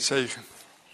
Zegen.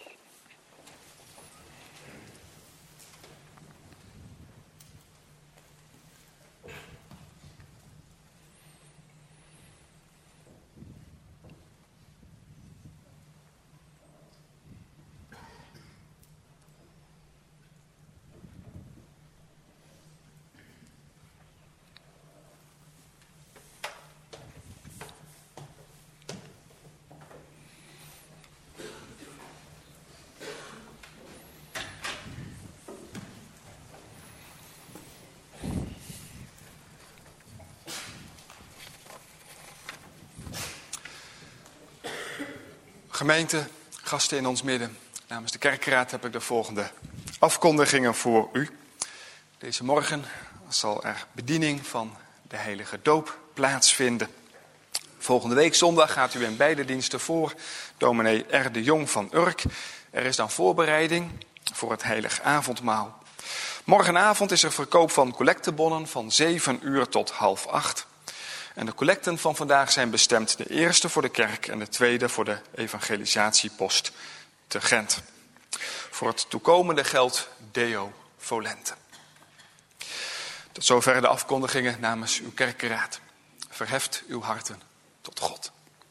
Gemeente, gasten in ons midden. Namens de kerkraad heb ik de volgende afkondigingen voor u. Deze morgen zal er bediening van de heilige doop plaatsvinden. Volgende week zondag gaat u in beide diensten voor dominee R. de Jong van Urk. Er is dan voorbereiding voor het heilig avondmaal. Morgenavond is er verkoop van collectebonnen van 7 uur tot 7:30. En de collecten van vandaag zijn bestemd, de eerste voor de kerk en de tweede voor de evangelisatiepost te Gent. Voor het toekomende geldt Deo Volente. Tot zover de afkondigingen namens uw kerkenraad. Verheft uw harten tot God.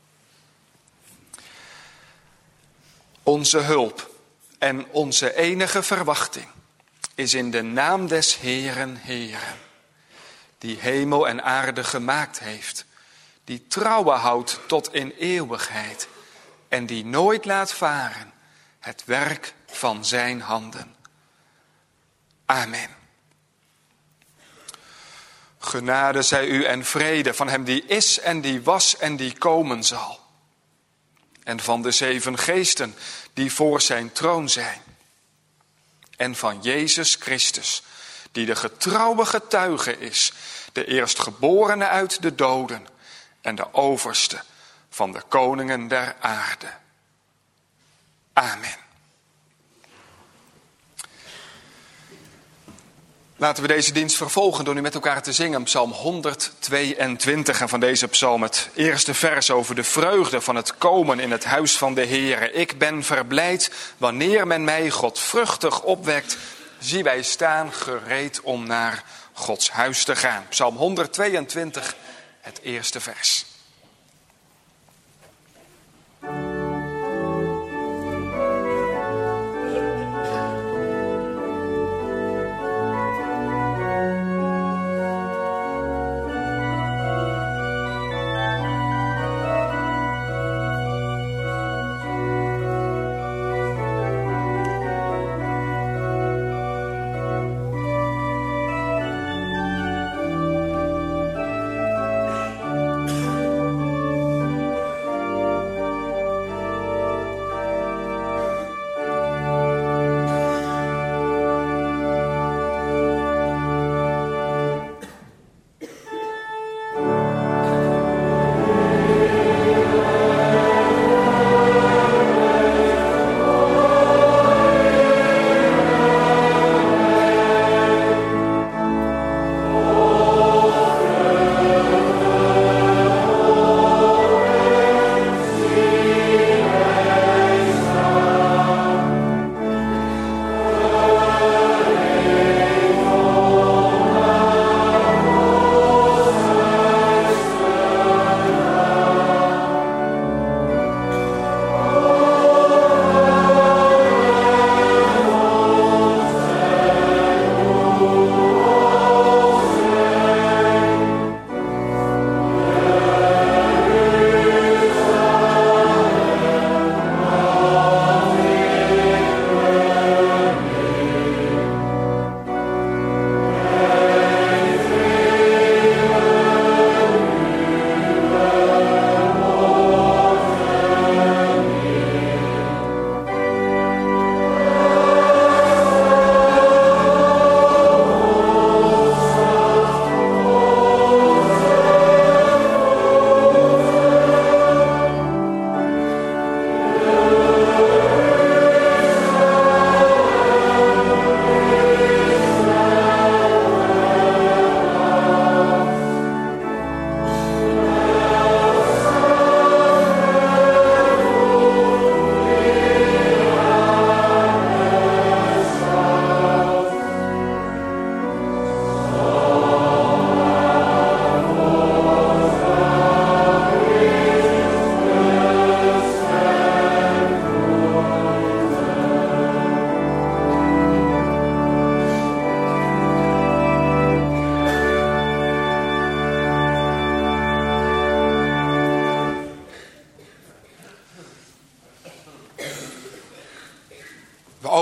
Onze hulp en onze enige verwachting is in de naam des Heeren, Heeren, die hemel en aarde gemaakt heeft, die trouwen houdt tot in eeuwigheid en die nooit laat varen het werk van zijn handen. Amen. Genade zij u en vrede van hem die is en die was en die komen zal. En van de 7 geesten die voor zijn troon zijn. En van Jezus Christus, die de getrouwe getuige is, de eerstgeborene uit de doden en de overste van de koningen der aarde. Amen. Laten we deze dienst vervolgen door nu met elkaar te zingen Psalm 122. En van deze psalm het eerste vers over de vreugde van het komen in het huis van de Heere. Ik ben verblijd wanneer men mij godvruchtig opwekt. Zie, wij staan gereed om naar Gods huis te gaan. Psalm 122, het eerste vers.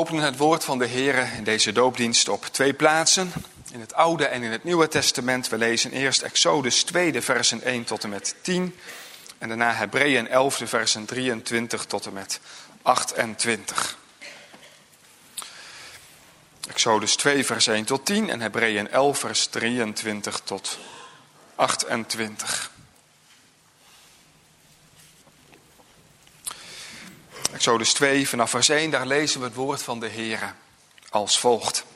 openen het woord van de Heere in deze doopdienst op 2 plaatsen. In het Oude en in het Nieuwe Testament. We lezen eerst Exodus 2, de versen 1 tot en met 10. En daarna Hebreeën 11, de versen 23 tot en met 28. Exodus 2, vers 1 tot 10 en Hebreeën 11, vers 23 tot 28. Exodus 2, vanaf vers 1, daar lezen we het woord van de Heere als volgt.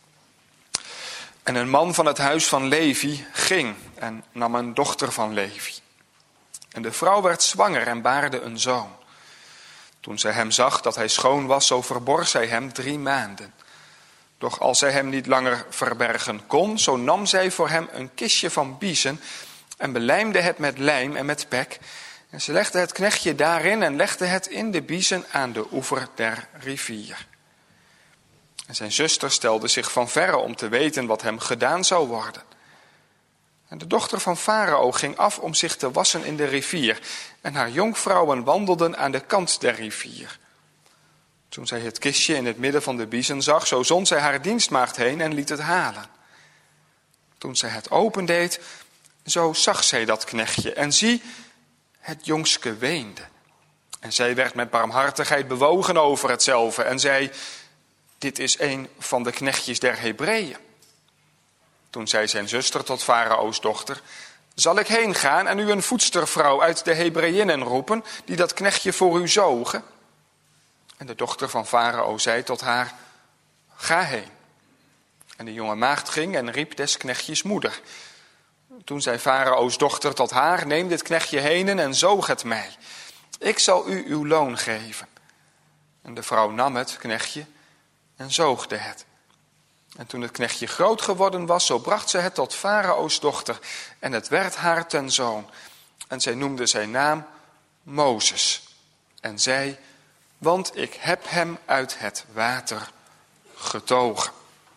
En een man van het huis van Levi ging en nam een dochter van Levi. En de vrouw werd zwanger en baarde een zoon. Toen zij hem zag dat hij schoon was, zo verborg zij hem 3 maanden. Doch als zij hem niet langer verbergen kon, zo nam zij voor hem een kistje van biezen en belijmde het met lijm en met pek. En ze legde het knechtje daarin en legde het in de biezen aan de oever der rivier. En zijn zuster stelde zich van verre om te weten wat hem gedaan zou worden. En de dochter van Farao ging af om zich te wassen in de rivier. En haar jonkvrouwen wandelden aan de kant der rivier. Toen zij het kistje in het midden van de biezen zag, zo zond zij haar dienstmaagd heen en liet het halen. Toen zij het opendeed, zo zag zij dat knechtje. En zie, het jongske weende. En zij werd met barmhartigheid bewogen over hetzelve en zei: dit is een van de knechtjes der Hebreeën. Toen zei zijn zuster tot Farao's dochter: zal ik heen gaan en u een voedstervrouw uit de Hebreeïnnen roepen, die dat knechtje voor u zogen? En de dochter van Farao zei tot haar: ga heen. En de jonge maagd ging en riep des knechtjes moeder. Toen zei Farao's dochter tot haar: neem dit knechtje henen en zoog het mij. Ik zal u uw loon geven. En de vrouw nam het knechtje en zoogde het. En toen het knechtje groot geworden was, zo bracht ze het tot Farao's dochter. En het werd haar ten zoon. En zij noemde zijn naam Mozes. En zei: want ik heb hem uit het water getogen.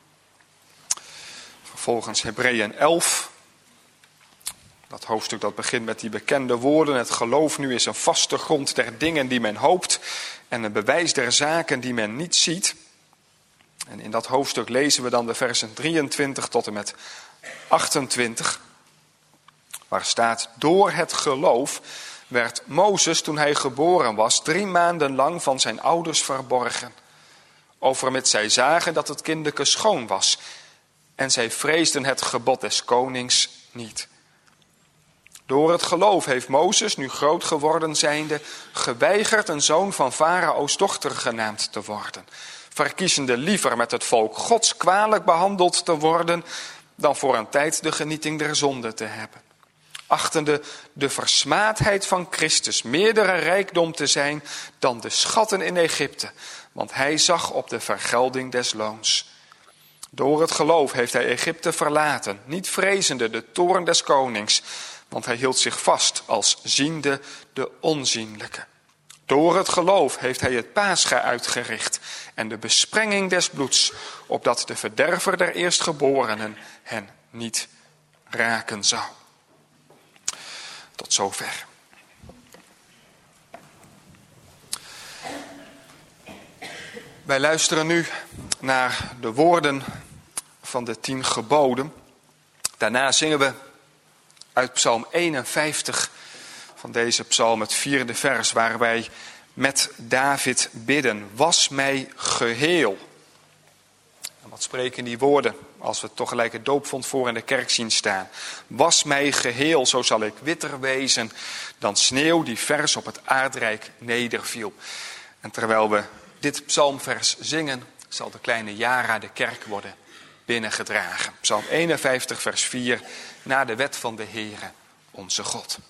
Vervolgens Hebreeën 11. Dat hoofdstuk dat begint met die bekende woorden. Het geloof nu is een vaste grond der dingen die men hoopt. En een bewijs der zaken die men niet ziet. En in dat hoofdstuk lezen we dan de versen 23 tot en met 28. Waar staat: door het geloof werd Mozes, toen hij geboren was, 3 maanden lang van zijn ouders verborgen. Overmits zij zagen dat het kindeke schoon was. En zij vreesden het gebod des konings niet. Door het geloof heeft Mozes, nu groot geworden zijnde, geweigerd een zoon van Farao's dochter genaamd te worden. Verkiezende liever met het volk Gods kwalijk behandeld te worden, dan voor een tijd de genieting der zonde te hebben. Achtende de versmaadheid van Christus meerdere rijkdom te zijn dan de schatten in Egypte, want hij zag op de vergelding des loons. Door het geloof heeft hij Egypte verlaten, niet vrezende de toorn des konings, want hij hield zich vast als ziende de onzienlijke. Door het geloof heeft hij het Pascha uitgericht en de besprenging des bloeds, opdat de verderver der eerstgeborenen hen niet raken zou. Tot zover. Wij luisteren nu naar de woorden van de 10 geboden. Daarna zingen we uit Psalm 51 van deze psalm, het 4e vers, waar wij met David bidden: was mij geheel. En wat spreken die woorden als we toch gelijk het doopvond voor in de kerk zien staan? Was mij geheel, zo zal ik witter wezen dan sneeuw die vers op het aardrijk nederviel. En terwijl we dit psalmvers zingen, zal de kleine Jara de kerk worden binnengedragen. Psalm 51 vers 4, naar de wet van de Heere onze God.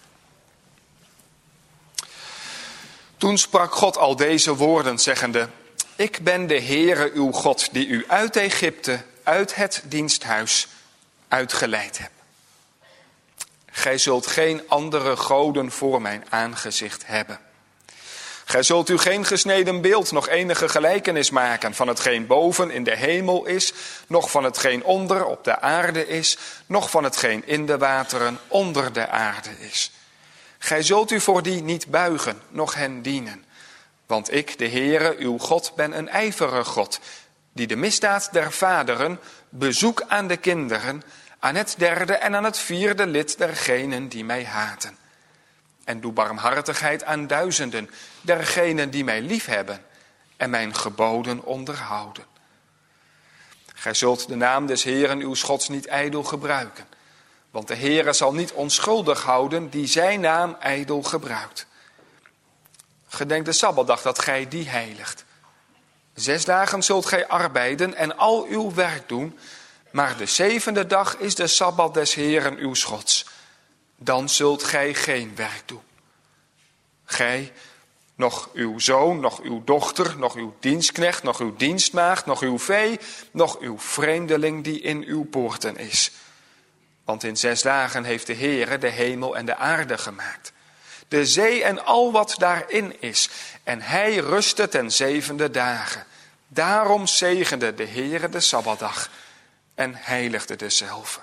Toen sprak God al deze woorden, zeggende: ik ben de Heere uw God, die u uit Egypte, uit het diensthuis, uitgeleid heb. Gij zult geen andere goden voor mijn aangezicht hebben. Gij zult u geen gesneden beeld, nog enige gelijkenis maken van hetgeen boven in de hemel is, noch van hetgeen onder op de aarde is, noch van hetgeen in de wateren onder de aarde is. Gij zult u voor die niet buigen, noch hen dienen. Want ik, de Heere, uw God, ben een ijverige God, die de misdaad der vaderen bezoek aan de kinderen, aan het derde en aan het vierde lid dergenen die mij haten. En doe barmhartigheid aan duizenden dergenen die mij liefhebben en mijn geboden onderhouden. Gij zult de naam des Heeren uw Gods niet ijdel gebruiken, want de Heere zal niet onschuldig houden die zijn naam ijdel gebruikt. Gedenk de Sabbatdag dat gij die heiligt. 6 dagen zult gij arbeiden en al uw werk doen, maar de 7e dag is de Sabbat des Heeren uw Gods. Dan zult gij geen werk doen. Gij, nog uw zoon, nog uw dochter, nog uw dienstknecht, nog uw dienstmaagd, nog uw vee, nog uw vreemdeling die in uw poorten is. Want in 6 dagen heeft de Heere de hemel en de aarde gemaakt, de zee en al wat daarin is. En hij rustte ten 7e dagen. Daarom zegende de Heere de Sabbatdag en heiligde dezelve.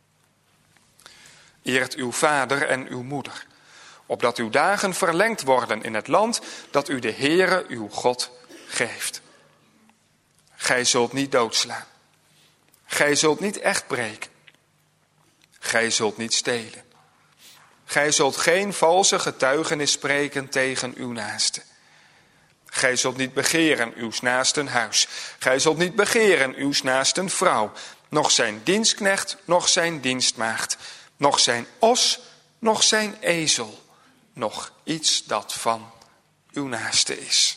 Eert uw vader en uw moeder, opdat uw dagen verlengd worden in het land dat u de Heere uw God geeft. Gij zult niet doodslaan. Gij zult niet echt breken. Gij zult niet stelen. Gij zult geen valse getuigenis spreken tegen uw naaste. Gij zult niet begeren uws naasten huis. Gij zult niet begeren uws naasten vrouw, noch zijn dienstknecht, noch zijn dienstmaagd, noch zijn os, noch zijn ezel, noch iets dat van uw naaste is.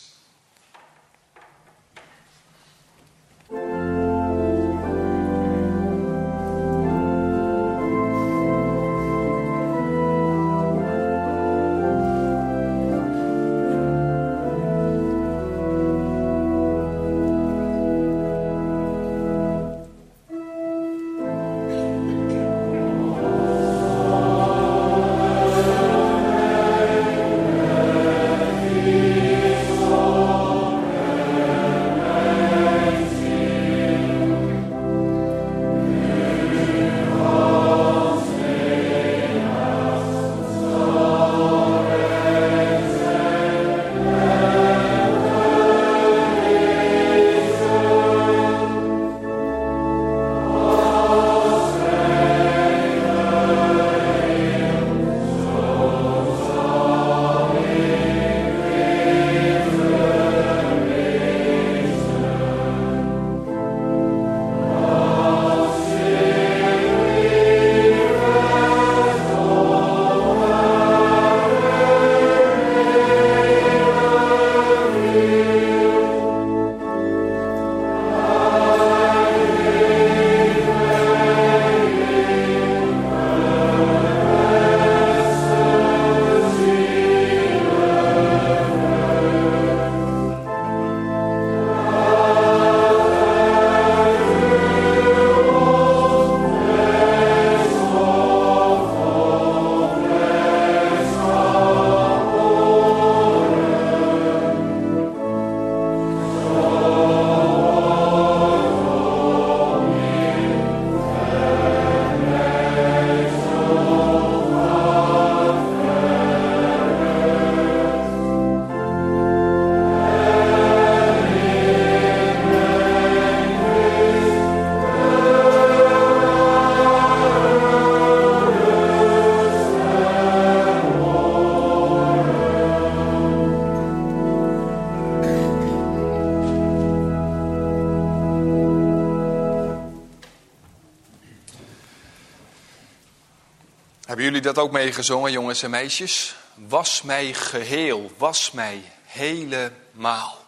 Hebben jullie dat ook meegezongen, jongens en meisjes? Was mij geheel, was mij helemaal.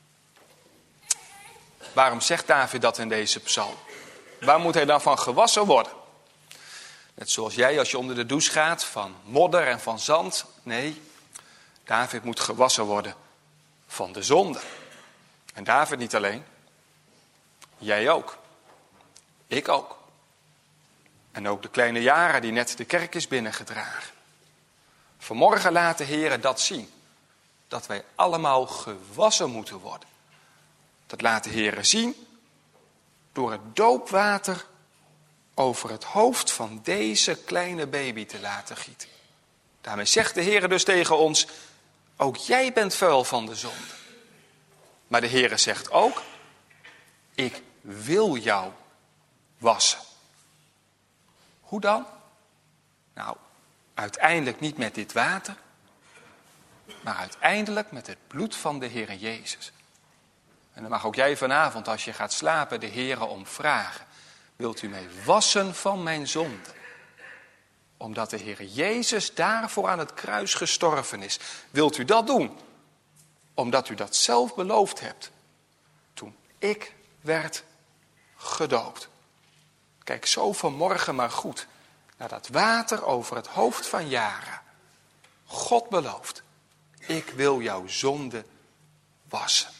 Waarom zegt David dat in deze psalm? Waar moet hij dan van gewassen worden? Net zoals jij als je onder de douche gaat van modder en van zand. Nee, David moet gewassen worden van de zonde. En David niet alleen. Jij ook. Ik ook. En ook de kleine Jara die net de kerk is binnengedragen. Vanmorgen laat de Heer dat zien. Dat wij allemaal gewassen moeten worden. Dat laat de Heer zien door het doopwater over het hoofd van deze kleine baby te laten gieten. Daarmee zegt de Heer dus tegen ons, Ook jij bent vuil van de zonde. Maar de Heere zegt ook, ik wil jou wassen. Hoe dan? Nou, uiteindelijk niet met dit water, maar uiteindelijk met het bloed van de Heere Jezus. En dan mag ook jij vanavond, als je gaat slapen, de Heere om vragen. Wilt u mij wassen van mijn zonde? Omdat de Heere Jezus daarvoor aan het kruis gestorven is. Wilt u dat doen? Omdat u dat zelf beloofd hebt. Toen ik werd gedoopt. Kijk zo vanmorgen maar goed naar dat water over het hoofd van Jara. God belooft, ik wil jouw zonde wassen.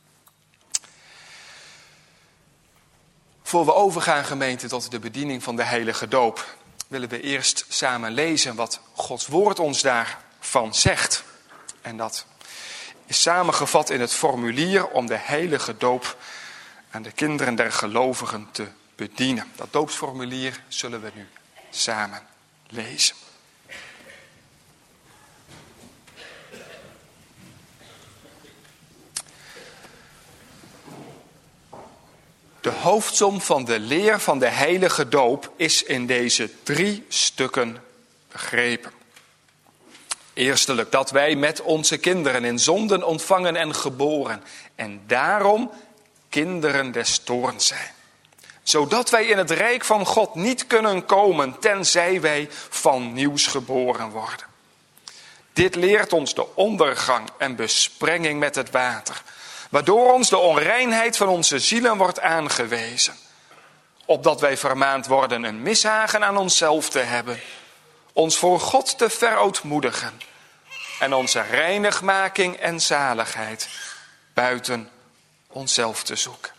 Voor we overgaan, gemeente, tot de bediening van de heilige doop, willen we eerst samen lezen wat Gods woord ons daarvan zegt. En dat is samengevat in het formulier om de heilige doop aan de kinderen der gelovigen te bedienen. Dat doopsformulier zullen we nu samen lezen. De hoofdsom van de leer van de heilige doop is in deze 3 stukken begrepen. Eerstelijk dat wij met onze kinderen in zonden ontvangen en geboren en daarom kinderen des toorns zijn. Zodat wij in het rijk van God niet kunnen komen tenzij wij van nieuws geboren worden. Dit leert ons de ondergang en besprenging met het water, waardoor ons de onreinheid van onze zielen wordt aangewezen. Opdat wij vermaand worden een mishagen aan onszelf te hebben, ons voor God te verootmoedigen en onze reinigmaking en zaligheid buiten onszelf te zoeken.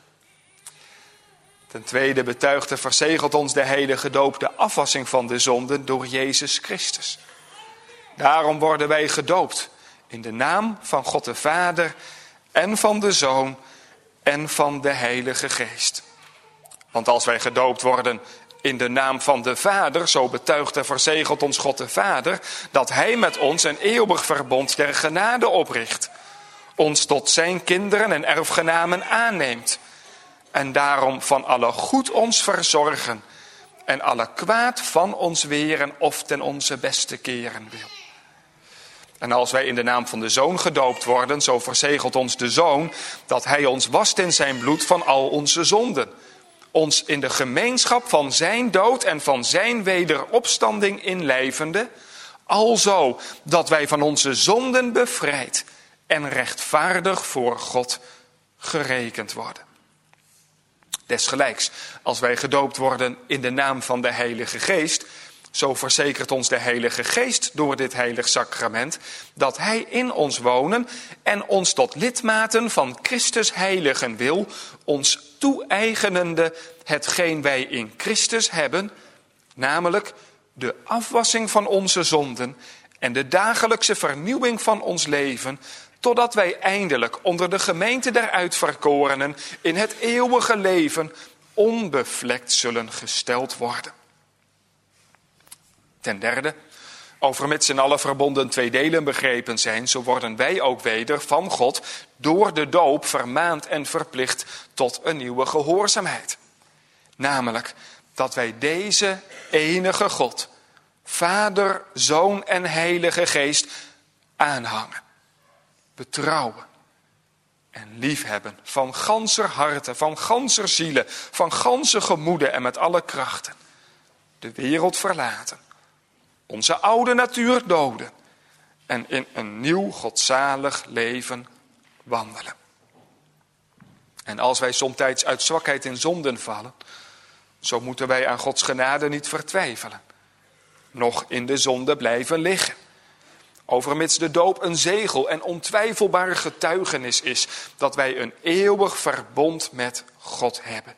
Ten tweede betuigt en verzegelt ons de heilige doop de afwassing van de zonden door Jezus Christus. Daarom worden wij gedoopt in de naam van God de Vader en van de Zoon en van de Heilige Geest. Want als wij gedoopt worden in de naam van de Vader, zo betuigt en verzegelt ons God de Vader, dat Hij met ons een eeuwig verbond der genade opricht, ons tot zijn kinderen en erfgenamen aanneemt, en daarom van alle goed ons verzorgen en alle kwaad van ons weren of ten onze beste keren wil. En als wij in de naam van de Zoon gedoopt worden, zo verzegelt ons de Zoon dat Hij ons wast in zijn bloed van al onze zonden, ons in de gemeenschap van zijn dood en van zijn wederopstanding inlijvende, alzo dat wij van onze zonden bevrijd en rechtvaardig voor God gerekend worden. Desgelijks, als wij gedoopt worden in de naam van de Heilige Geest, zo verzekert ons de Heilige Geest door dit heilig sacrament dat Hij in ons wonen en ons tot lidmaten van Christus heiligen wil, ons toe-eigenende hetgeen wij in Christus hebben, namelijk de afwassing van onze zonden en de dagelijkse vernieuwing van ons leven, totdat wij eindelijk onder de gemeente der uitverkorenen in het eeuwige leven onbevlekt zullen gesteld worden. Ten derde, overmits in alle verbonden 2 delen begrepen zijn, zo worden wij ook weder van God door de doop vermaand en verplicht tot een nieuwe gehoorzaamheid. Namelijk dat wij deze enige God, Vader, Zoon en Heilige Geest aanhangen, betrouwen en liefhebben van ganser harte, van ganser zielen, van ganse gemoede en met alle krachten. De wereld verlaten, onze oude natuur doden en in een nieuw godzalig leven wandelen. En als wij somtijds uit zwakheid in zonden vallen, zo moeten wij aan Gods genade niet vertwijfelen, noch in de zonde blijven liggen. Overmits de doop een zegel en ontwijfelbare getuigenis is dat wij een eeuwig verbond met God hebben.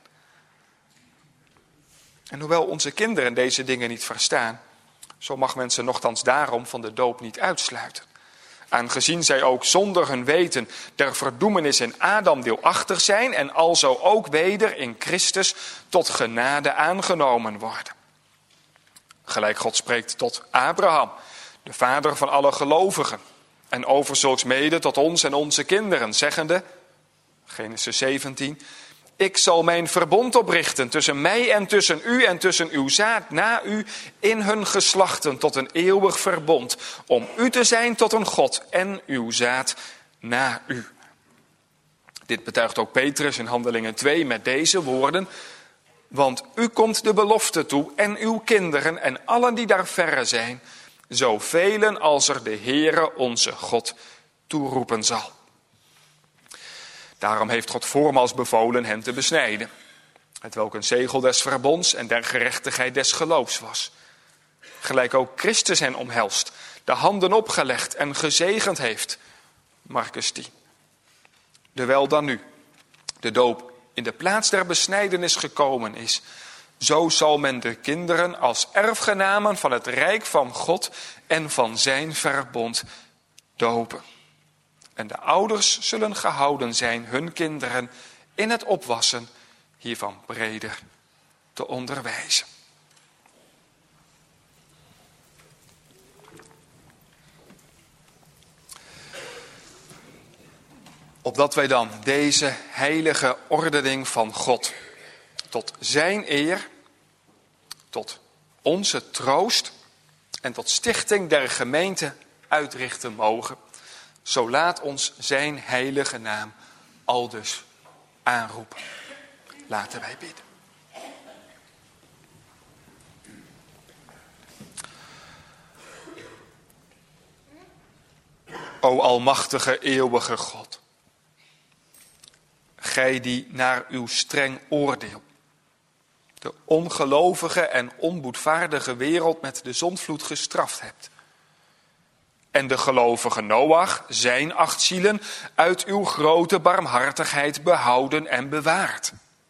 En hoewel onze kinderen deze dingen niet verstaan, zo mag men ze nochtans daarom van de doop niet uitsluiten. Aangezien zij ook zonder hun weten der verdoemenis in Adam deelachtig zijn en alzo ook weder in Christus tot genade aangenomen worden. Gelijk God spreekt tot Abraham, de vader van alle gelovigen, En over zulks mede tot ons en onze kinderen, zeggende, Genesis 17, ik zal mijn verbond oprichten tussen mij en tussen u en tussen uw zaad na u in hun geslachten tot een eeuwig verbond, om u te zijn tot een God en uw zaad na u. Dit betuigt ook Petrus in Handelingen 2 met deze woorden, want u komt de belofte toe en uw kinderen en allen die daar verre zijn, zoveel als er de Heere onze God toeroepen zal. Daarom heeft God voormaals bevolen hen te besnijden, hetwelk een zegel des verbonds en der gerechtigheid des geloofs was. Gelijk ook Christus hen omhelst, de handen opgelegd en gezegend heeft. Markus 10. Terwijl dan nu de doop in de plaats der besnijdenis gekomen is, zo zal men de kinderen als erfgenamen van het rijk van God en van zijn verbond dopen. En de ouders zullen gehouden zijn hun kinderen in het opwassen hiervan breder te onderwijzen. Opdat wij dan deze heilige ordening van God tot zijn eer, tot onze troost en tot stichting der gemeente uitrichten mogen, zo laat ons zijn heilige naam aldus aanroepen. Laten wij bidden. O almachtige, eeuwige God, gij die naar uw streng oordeel de ongelovige en onboedvaardige wereld met de zondvloed gestraft hebt, en de gelovige Noach, zijn 8 zielen, uit uw grote barmhartigheid behouden en bewaard.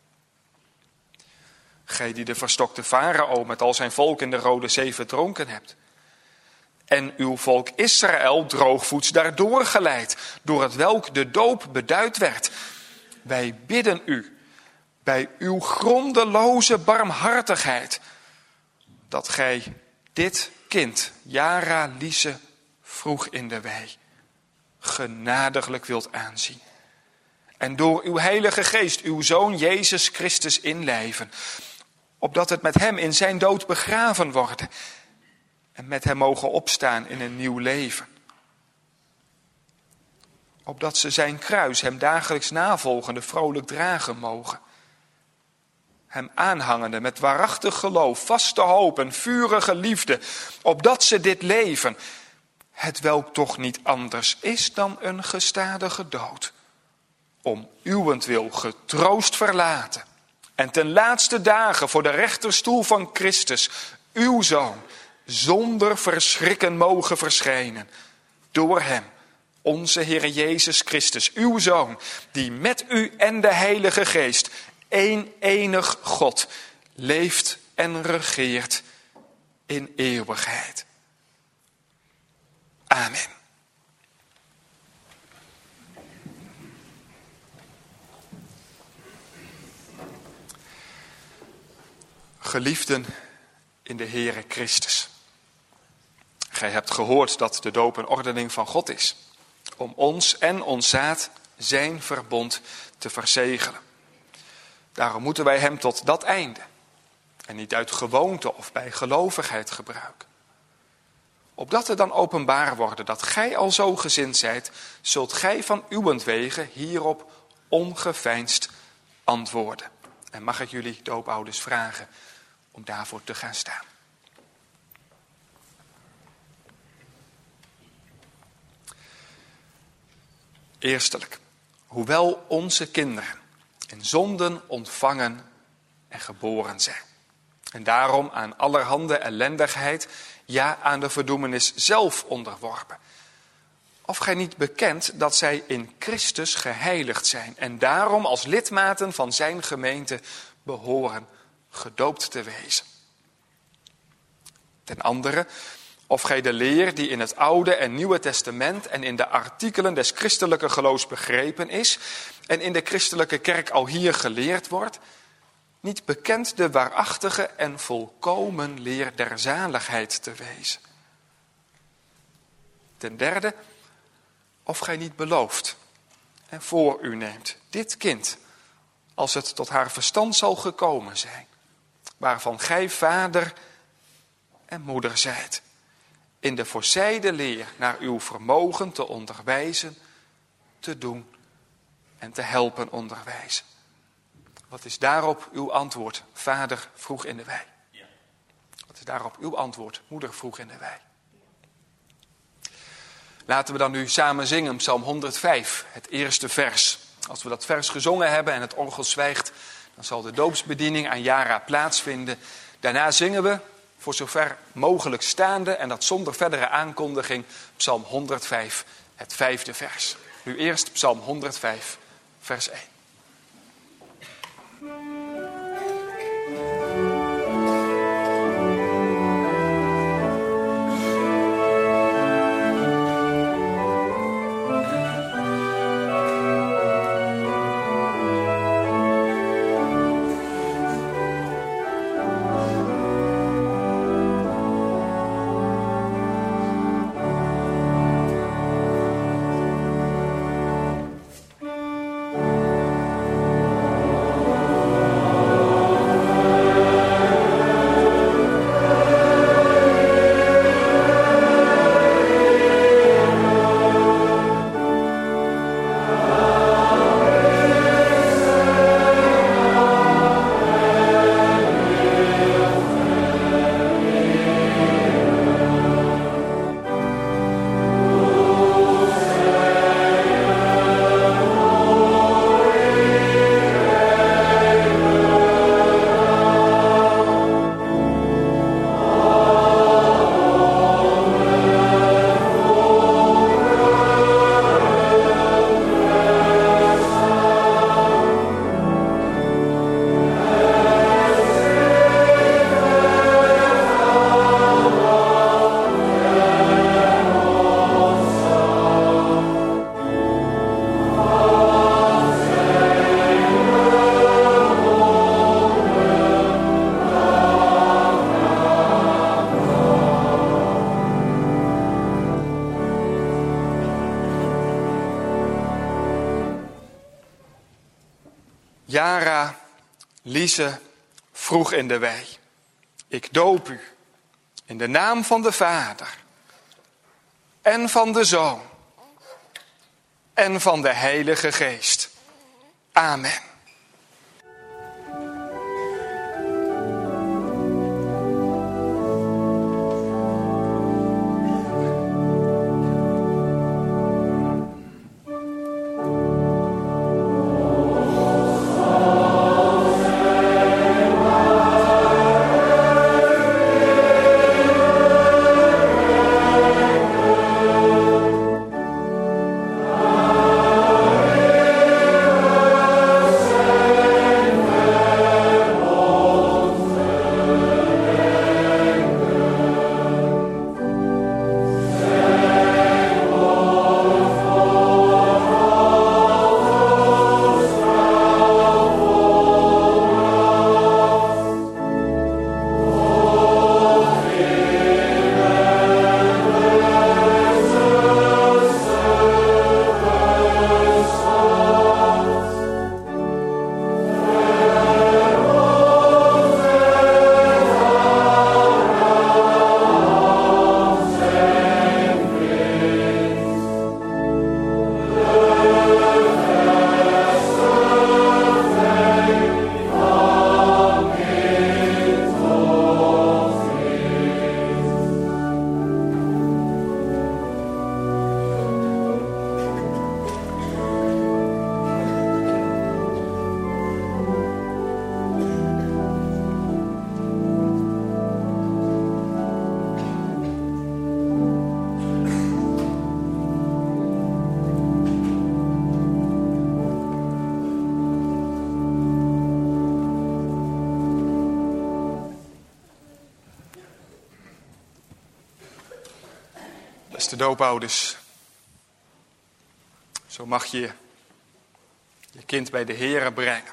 Gij die de verstokte Farao met al zijn volk in de Rode Zee verdronken hebt, en uw volk Israël droogvoets daardoor geleid, door het welk de doop beduid werd. Wij bidden u, bij uw grondeloze barmhartigheid, dat gij dit kind, Jara Liese, vroeg in de wei, genadiglijk wilt aanzien. En door uw heilige geest uw Zoon Jezus Christus inlijven, opdat het met hem in zijn dood begraven worden en met hem mogen opstaan in een nieuw leven. Opdat ze zijn kruis hem dagelijks navolgende vrolijk dragen mogen. Hem aanhangende met waarachtig geloof, vaste hoop en vurige liefde, opdat ze dit leven, hetwelk toch niet anders is dan een gestadige dood, om uwentwil getroost verlaten en ten laatste dagen voor de rechterstoel van Christus, uw Zoon, zonder verschrikken mogen verschijnen, door hem, onze Heer Jezus Christus, uw Zoon, die met u en de Heilige Geest, één enig God, leeft en regeert in eeuwigheid. Amen. Geliefden in de Heere Christus, gij hebt gehoord dat de doop een ordening van God is, om ons en ons zaad zijn verbond te verzegelen. Daarom moeten wij hem tot dat einde, en niet uit gewoonte of bij gelovigheid gebruiken. Opdat er dan openbaar worden dat gij al zo gezind zijt, zult gij van uwentwege hierop ongeveinsd antwoorden. En mag ik jullie doopouders vragen om daarvoor te gaan staan. Eerstelijk, hoewel onze kinderen in zonden ontvangen en geboren zijn, en daarom aan allerhande ellendigheid, ja aan de verdoemenis zelf onderworpen, of gij niet bekent dat zij in Christus geheiligd zijn en daarom als lidmaten van zijn gemeente behoren gedoopt te wezen. Ten andere, of gij de leer die in het Oude en Nieuwe Testament en in de artikelen des christelijke geloofs begrepen is en in de christelijke kerk al hier geleerd wordt, niet bekend de waarachtige en volkomen leer der zaligheid te wezen. Ten derde, of gij niet belooft en voor u neemt dit kind, als het tot haar verstand zal gekomen zijn, waarvan gij vader en moeder zijt, in de voorzijde leer naar uw vermogen te onderwijzen, te doen en te helpen onderwijzen. Wat is daarop uw antwoord, vader vroeg in de wei? Wat is daarop uw antwoord, moeder vroeg in de wei? Laten we dan nu samen zingen, Psalm 105, het eerste vers. Als we dat vers gezongen hebben en het orgel zwijgt, dan zal de doopsbediening aan Jara plaatsvinden. Daarna zingen we, voor zover mogelijk staande en dat zonder verdere aankondiging, Psalm 105, het vijfde vers. Nu eerst Psalm 105, vers 1. Jara, Liese, vroeg in de wei. Ik doop u in de naam van de Vader en van de Zoon en van de Heilige Geest. Amen. Beste doopouders, zo mag je je kind bij de Here brengen.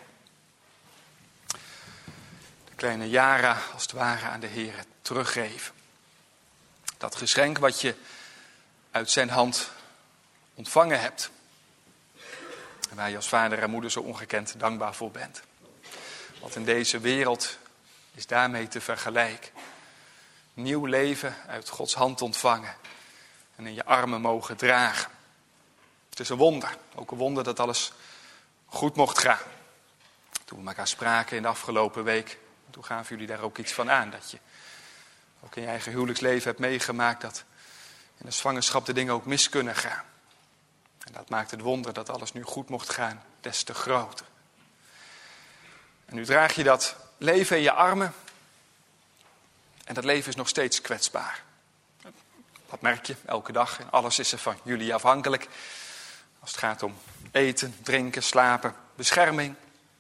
De kleine Jara als het ware aan de Here teruggeven. Dat geschenk wat je uit zijn hand ontvangen hebt. En waar je als vader en moeder zo ongekend dankbaar voor bent. Wat in deze wereld is daarmee te vergelijken. Nieuw leven uit Gods hand ontvangen. En in je armen mogen dragen. Het is een wonder. Ook een wonder dat alles goed mocht gaan. Toen we elkaar spraken in de afgelopen week. Toen gaven jullie daar ook iets van aan. Dat je ook in je eigen huwelijksleven hebt meegemaakt. Dat in de zwangerschap de dingen ook mis kunnen gaan. En dat maakt het wonder dat alles nu goed mocht gaan. Des te groter. En nu draag je dat leven in je armen. En dat leven is nog steeds kwetsbaar. Dat merk je elke dag. En alles is er van jullie afhankelijk. Als het gaat om eten, drinken, slapen, bescherming.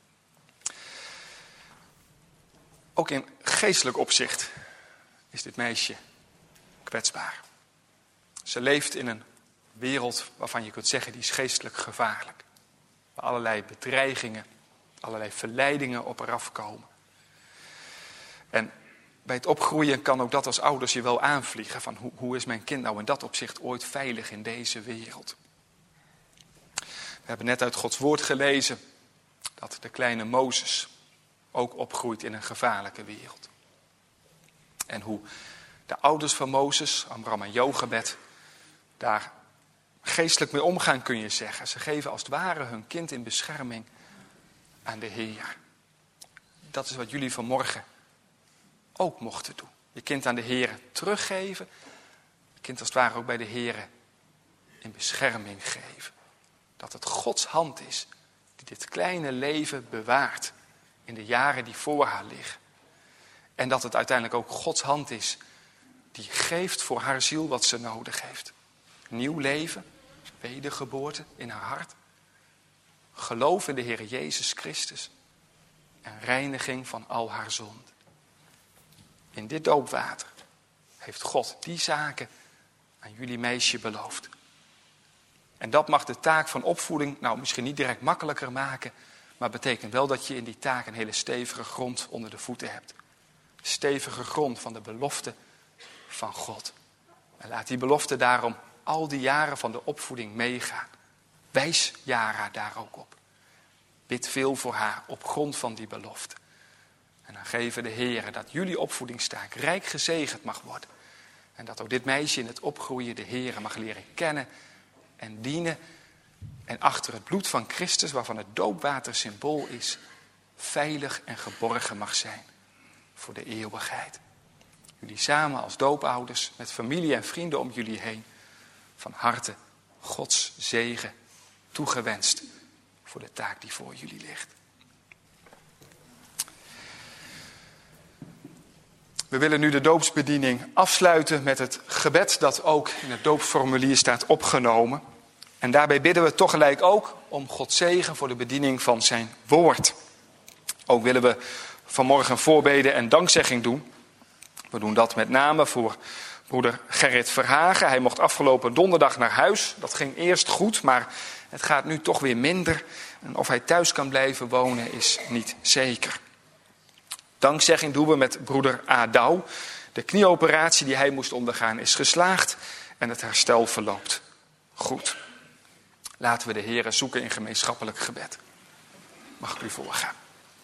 Ook in geestelijk opzicht is dit meisje kwetsbaar. Ze leeft in een wereld waarvan je kunt zeggen die is geestelijk gevaarlijk. Waar allerlei bedreigingen, allerlei verleidingen op haar afkomen. En bij het opgroeien kan ook dat als ouders je wel aanvliegen. Van hoe is mijn kind nou in dat opzicht ooit veilig in deze wereld? We hebben net uit Gods woord gelezen dat de kleine Mozes ook opgroeit in een gevaarlijke wereld. En hoe de ouders van Mozes, Amram en Jochebed, daar geestelijk mee omgaan kun je zeggen. Ze geven als het ware hun kind in bescherming aan de Heer. Dat is wat jullie vanmorgen ook mochten doen. Je kind aan de Heer teruggeven. Je kind als het ware ook bij de Heer in bescherming geven. Dat het Gods hand is die dit kleine leven bewaart in de jaren die voor haar liggen. En dat het uiteindelijk ook Gods hand is die geeft voor haar ziel wat ze nodig heeft. Nieuw leven, wedergeboorte in haar hart. Geloof in de Heer Jezus Christus. En reiniging van al haar zonden. In dit doopwater heeft God die zaken aan jullie meisje beloofd. En dat mag de taak van opvoeding nou misschien niet direct makkelijker maken. Maar betekent wel dat je in die taak een hele stevige grond onder de voeten hebt. Stevige grond van de belofte van God. En laat die belofte daarom al die jaren van de opvoeding meegaan. Wijs Jara daar ook op. Bid veel voor haar op grond van die belofte. En dan geven de Heeren dat jullie opvoedingstaak rijk gezegend mag worden. En dat ook dit meisje in het opgroeien de Heeren mag leren kennen en dienen. En achter het bloed van Christus, waarvan het doopwater symbool is, veilig en geborgen mag zijn voor de eeuwigheid. Jullie samen als doopouders, met familie en vrienden om jullie heen, van harte Gods zegen toegewenst voor de taak die voor jullie ligt. We willen nu de doopsbediening afsluiten met het gebed dat ook in het doopsformulier staat opgenomen. En daarbij bidden we tegelijk ook om Gods zegen voor de bediening van zijn woord. Ook willen we vanmorgen voorbeden en dankzegging doen. We doen dat met name voor broeder Gerrit Verhagen. Hij mocht afgelopen donderdag naar huis. Dat ging eerst goed, maar het gaat nu toch weer minder. En of hij thuis kan blijven wonen is niet zeker. Dankzegging doen we met broeder Adau. De knieoperatie die hij moest ondergaan is geslaagd en het herstel verloopt goed. Laten we de Heere zoeken in gemeenschappelijk gebed. Mag ik u voorgaan.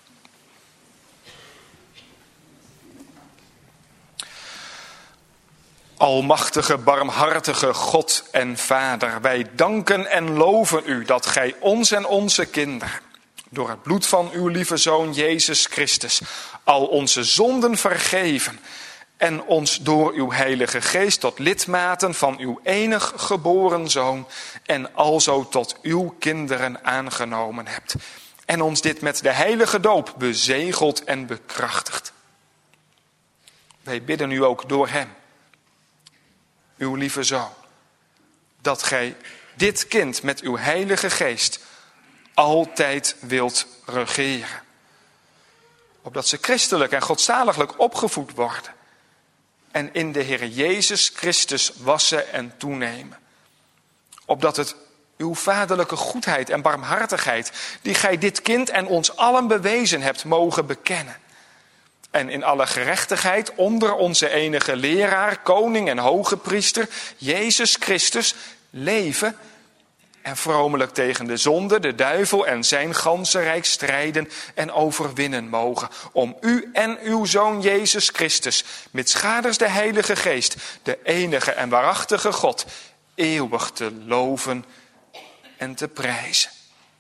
Almachtige, barmhartige God en Vader, wij danken en loven u dat gij ons en onze kinderen, door het bloed van uw lieve Zoon Jezus Christus, al onze zonden vergeven en ons door uw Heilige Geest tot lidmaten van uw enig geboren Zoon en alzo tot uw kinderen aangenomen hebt. En ons dit met de heilige doop bezegeld en bekrachtigt. Wij bidden u ook door hem, uw lieve Zoon, dat gij dit kind met uw Heilige Geest altijd wilt regeren. Opdat ze christelijk en godzaliglijk opgevoed worden. En in de Heer Jezus Christus wassen en toenemen. Opdat het uw vaderlijke goedheid en barmhartigheid, die gij dit kind en ons allen bewezen hebt, mogen bekennen. En in alle gerechtigheid onder onze enige leraar, koning en hoge priester, Jezus Christus, leven en vromelijk tegen de zonde, de duivel en zijn ganzenrijk strijden en overwinnen mogen. Om u en uw Zoon Jezus Christus, mitsgaders de Heilige Geest, de enige en waarachtige God, eeuwig te loven en te prijzen.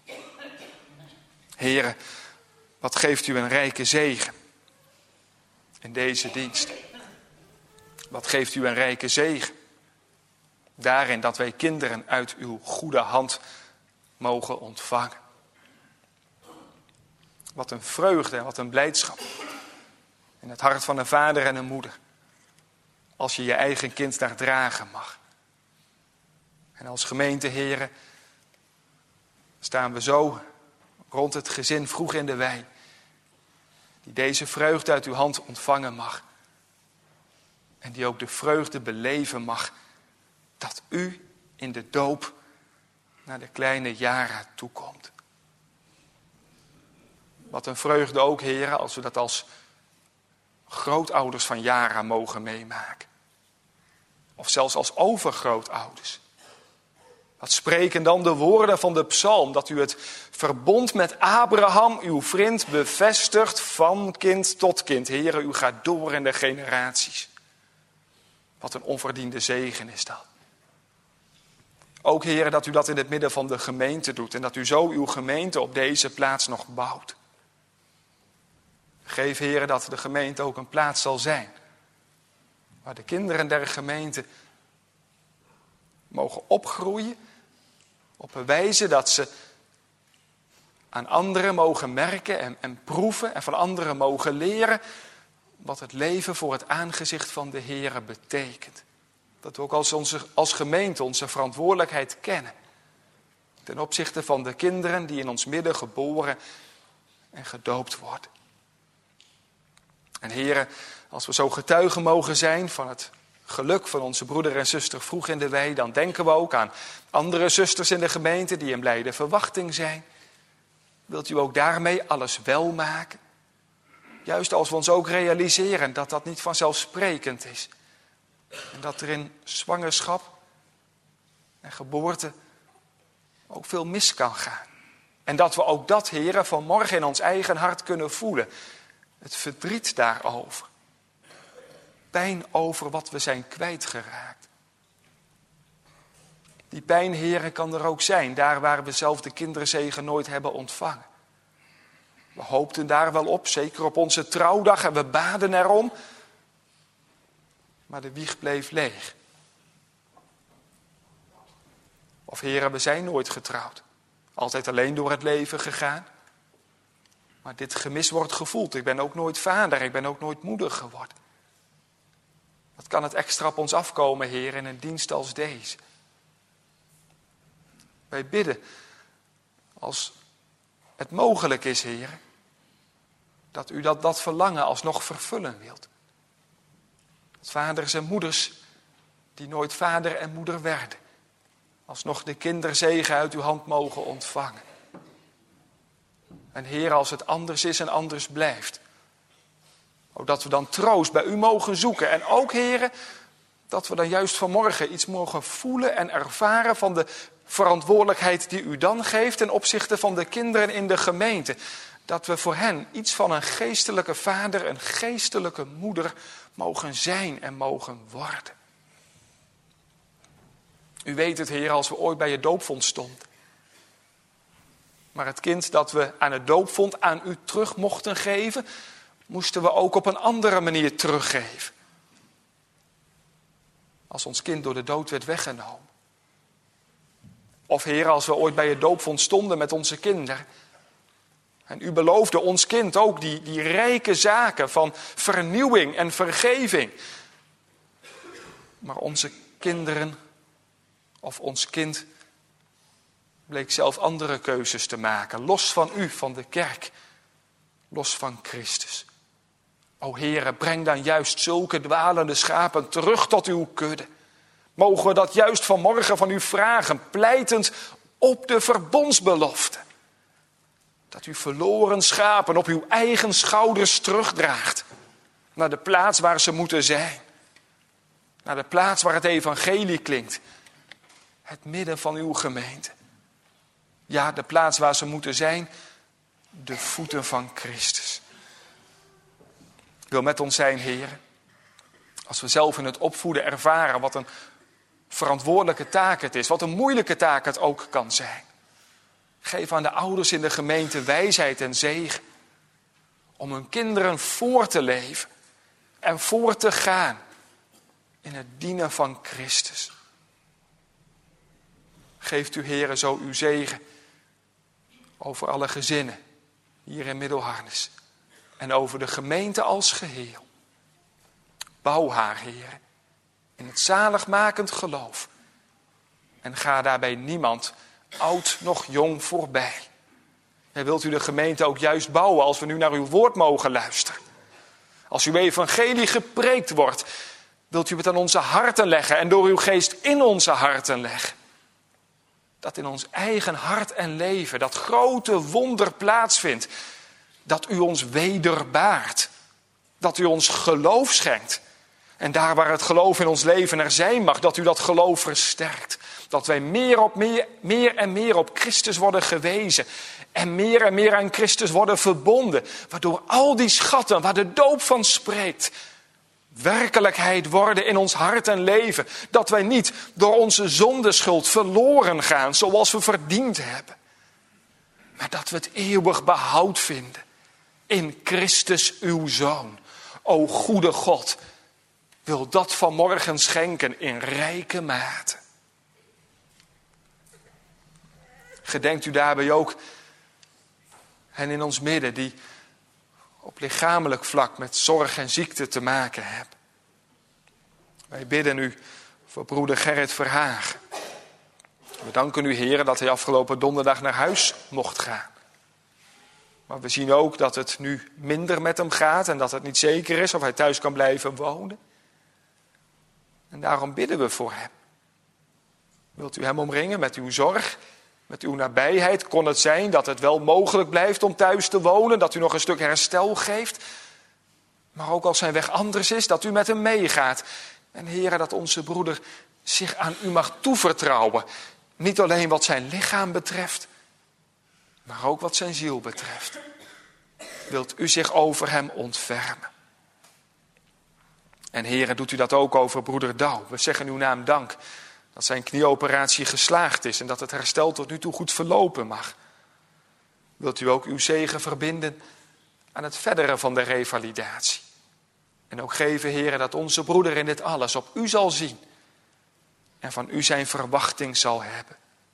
Here, wat geeft u een rijke zegen in deze dienst. Wat geeft u een rijke zegen daarin dat wij kinderen uit uw goede hand mogen ontvangen. Wat een vreugde en wat een blijdschap in het hart van een vader en een moeder. Als je je eigen kind daar dragen mag. En als gemeente, heren, staan we zo rond het gezin vroeg in de wei. Die deze vreugde uit uw hand ontvangen mag. En die ook de vreugde beleven mag dat u in de doop naar de kleine Jara toekomt. Wat een vreugde ook, heren, als we dat als grootouders van Jara mogen meemaken. Of zelfs als overgrootouders. Wat spreken dan de woorden van de psalm, dat u het verbond met Abraham, uw vriend, bevestigt van kind tot kind. Heren, u gaat door in de generaties. Wat een onverdiende zegen is dat. Ook, heren, dat u dat in het midden van de gemeente doet en dat u zo uw gemeente op deze plaats nog bouwt. Geef, heren, dat de gemeente ook een plaats zal zijn waar de kinderen der gemeente mogen opgroeien op een wijze dat ze aan anderen mogen merken en proeven en van anderen mogen leren wat het leven voor het aangezicht van de Heere betekent. Dat we ook als gemeente onze verantwoordelijkheid kennen ten opzichte van de kinderen die in ons midden geboren en gedoopt worden. En Heere, als we zo getuigen mogen zijn van het geluk van onze broeder en zuster vroeg in de wei, dan denken we ook aan andere zusters in de gemeente die in blijde verwachting zijn. Wilt u ook daarmee alles wel maken? Juist als we ons ook realiseren dat dat niet vanzelfsprekend is. En dat er in zwangerschap en geboorte ook veel mis kan gaan. En dat we ook dat, heren, vanmorgen in ons eigen hart kunnen voelen. Het verdriet daarover. Pijn over wat we zijn kwijtgeraakt. Die pijn, heren, kan er ook zijn, daar waar we zelf de kinderzegen nooit hebben ontvangen. We hoopten daar wel op, zeker op onze trouwdag, en we baden erom. Maar de wieg bleef leeg. Of heren, we zijn nooit getrouwd. Altijd alleen door het leven gegaan. Maar dit gemis wordt gevoeld. Ik ben ook nooit vader, ik ben ook nooit moeder geworden. Wat kan het extra op ons afkomen, Heer, in een dienst als deze? Wij bidden, als het mogelijk is, Heer, dat u dat verlangen alsnog vervullen wilt. Dat vaders en moeders die nooit vader en moeder werden, alsnog de kinderzegen uit uw hand mogen ontvangen. En Heer, als het anders is en anders blijft, dat we dan troost bij u mogen zoeken. En ook, heren, dat we dan juist vanmorgen iets mogen voelen en ervaren van de verantwoordelijkheid die u dan geeft ten opzichte van de kinderen in de gemeente. Dat we voor hen iets van een geestelijke vader, een geestelijke moeder mogen zijn en mogen worden. U weet het, Heer, als we ooit bij het doopvont stonden. Maar het kind dat we aan het doopvont aan u terug mochten geven, moesten we ook op een andere manier teruggeven. Als ons kind door de dood werd weggenomen. Of Heer, als we ooit bij het doopvont stonden met onze kinderen. En u beloofde ons kind ook die rijke zaken van vernieuwing en vergeving. Maar onze kinderen, of ons kind, bleek zelf andere keuzes te maken. Los van u, van de kerk. Los van Christus. O Heere, breng dan juist zulke dwalende schapen terug tot uw kudde. Mogen we dat juist vanmorgen van u vragen, pleitend op de verbondsbelofte. Dat u verloren schapen op uw eigen schouders terugdraagt. Naar de plaats waar ze moeten zijn. Naar de plaats waar het evangelie klinkt. Het midden van uw gemeente. Ja, de plaats waar ze moeten zijn, de voeten van Christus. Wil met ons zijn, Heer. Als we zelf in het opvoeden ervaren wat een verantwoordelijke taak het is. Wat een moeilijke taak het ook kan zijn. Geef aan de ouders in de gemeente wijsheid en zegen. Om hun kinderen voor te leven. En voor te gaan. In het dienen van Christus. Geeft u, Heere, zo uw zegen. Over alle gezinnen. Hier in Middelharnis. En over de gemeente als geheel. Bouw haar, Heer, in het zaligmakend geloof. En ga daarbij niemand, oud noch jong, voorbij. En wilt u de gemeente ook juist bouwen als we nu naar uw woord mogen luisteren. Als uw evangelie gepreekt wordt, wilt u het aan onze harten leggen en door uw geest in onze harten leggen. Dat in ons eigen hart en leven dat grote wonder plaatsvindt. Dat u ons wederbaart. Dat u ons geloof schenkt. En daar waar het geloof in ons leven er zijn mag, dat u dat geloof versterkt. Dat wij meer en meer op Christus worden gewezen. En meer aan Christus worden verbonden. Waardoor al die schatten waar de doop van spreekt, werkelijkheid worden in ons hart en leven. Dat wij niet door onze zondeschuld verloren gaan zoals we verdiend hebben. Maar dat we het eeuwig behoud vinden in Christus uw Zoon. O goede God, wil dat vanmorgen schenken in rijke mate. Gedenkt u daarbij ook hen in ons midden die op lichamelijk vlak met zorg en ziekte te maken hebben. Wij bidden u voor broeder Gerrit Verhagen. We danken u, Heer, dat hij afgelopen donderdag naar huis mocht gaan. Maar we zien ook dat het nu minder met hem gaat en dat het niet zeker is of hij thuis kan blijven wonen. En daarom bidden we voor hem. Wilt u hem omringen met uw zorg, met uw nabijheid? Kon het zijn dat het wel mogelijk blijft om thuis te wonen, dat u nog een stuk herstel geeft? Maar ook als zijn weg anders is, dat u met hem meegaat. En Heere, dat onze broeder zich aan u mag toevertrouwen. Niet alleen wat zijn lichaam betreft, maar ook wat zijn ziel betreft. Wilt u zich over hem ontfermen? En Heere, doet u dat ook over broeder Douw. We zeggen uw naam dank dat zijn knieoperatie geslaagd is en dat het herstel tot nu toe goed verlopen mag. Wilt u ook uw zegen verbinden aan het verdere van de revalidatie. En ook geven, Heere, dat onze broeder in dit alles op u zal zien en van u zijn verwachting zal hebben.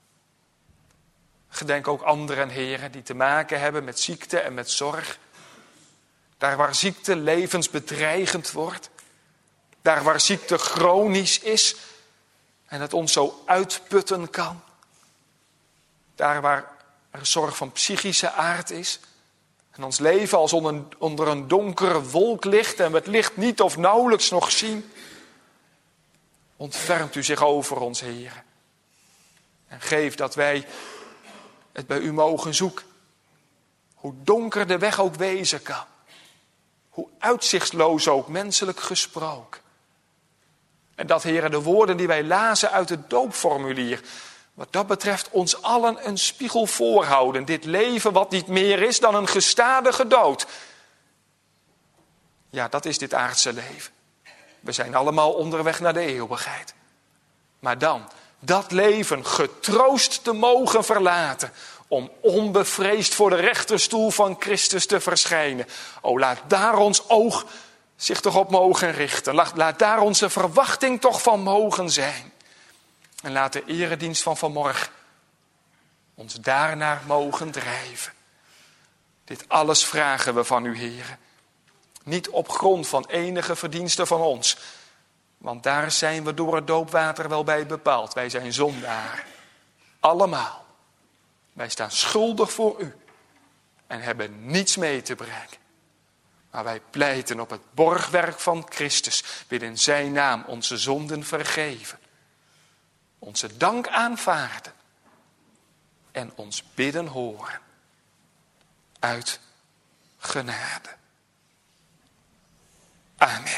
Gedenk ook anderen, Heere, die te maken hebben met ziekte en met zorg. Daar waar ziekte levensbedreigend wordt. Daar waar ziekte chronisch is en het ons zo uitputten kan. Daar waar er zorg van psychische aard is. En ons leven als onder een donkere wolk ligt en we het licht niet of nauwelijks nog zien. Ontfermt u zich over ons, Heere. En geef dat wij het bij u mogen zoeken. Hoe donker de weg ook wezen kan. Hoe uitzichtsloos ook menselijk gesproken. En dat, Heere, de woorden die wij lazen uit het doopformulier, wat dat betreft ons allen een spiegel voorhouden. Dit leven wat niet meer is dan een gestadige dood. Ja, dat is dit aardse leven. We zijn allemaal onderweg naar de eeuwigheid. Maar dan, dat leven getroost te mogen verlaten, om onbevreesd voor de rechterstoel van Christus te verschijnen. O, laat daar ons oog zich toch op mogen richten. Laat daar onze verwachting toch van mogen zijn. En laat de eredienst van vanmorgen ons daarnaar mogen drijven. Dit alles vragen we van u, Heere. Niet op grond van enige verdiensten van ons. Want daar zijn we door het doopwater wel bij bepaald. Wij zijn zondaar. Allemaal. Wij staan schuldig voor u. En hebben niets mee te brengen. Maar wij pleiten op het borgwerk van Christus. Willen zijn naam onze zonden vergeven. Onze dank aanvaarden. En ons bidden horen. Uit genade. Amen.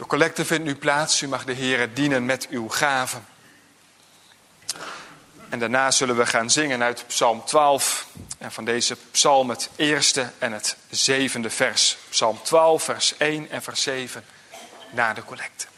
De collecte vindt nu plaats. U mag de Heere dienen met uw gaven. En daarna zullen we gaan zingen uit Psalm 12. En van deze psalm het eerste en het 7e vers. Psalm 12, vers 1 en vers 7 na de collecte.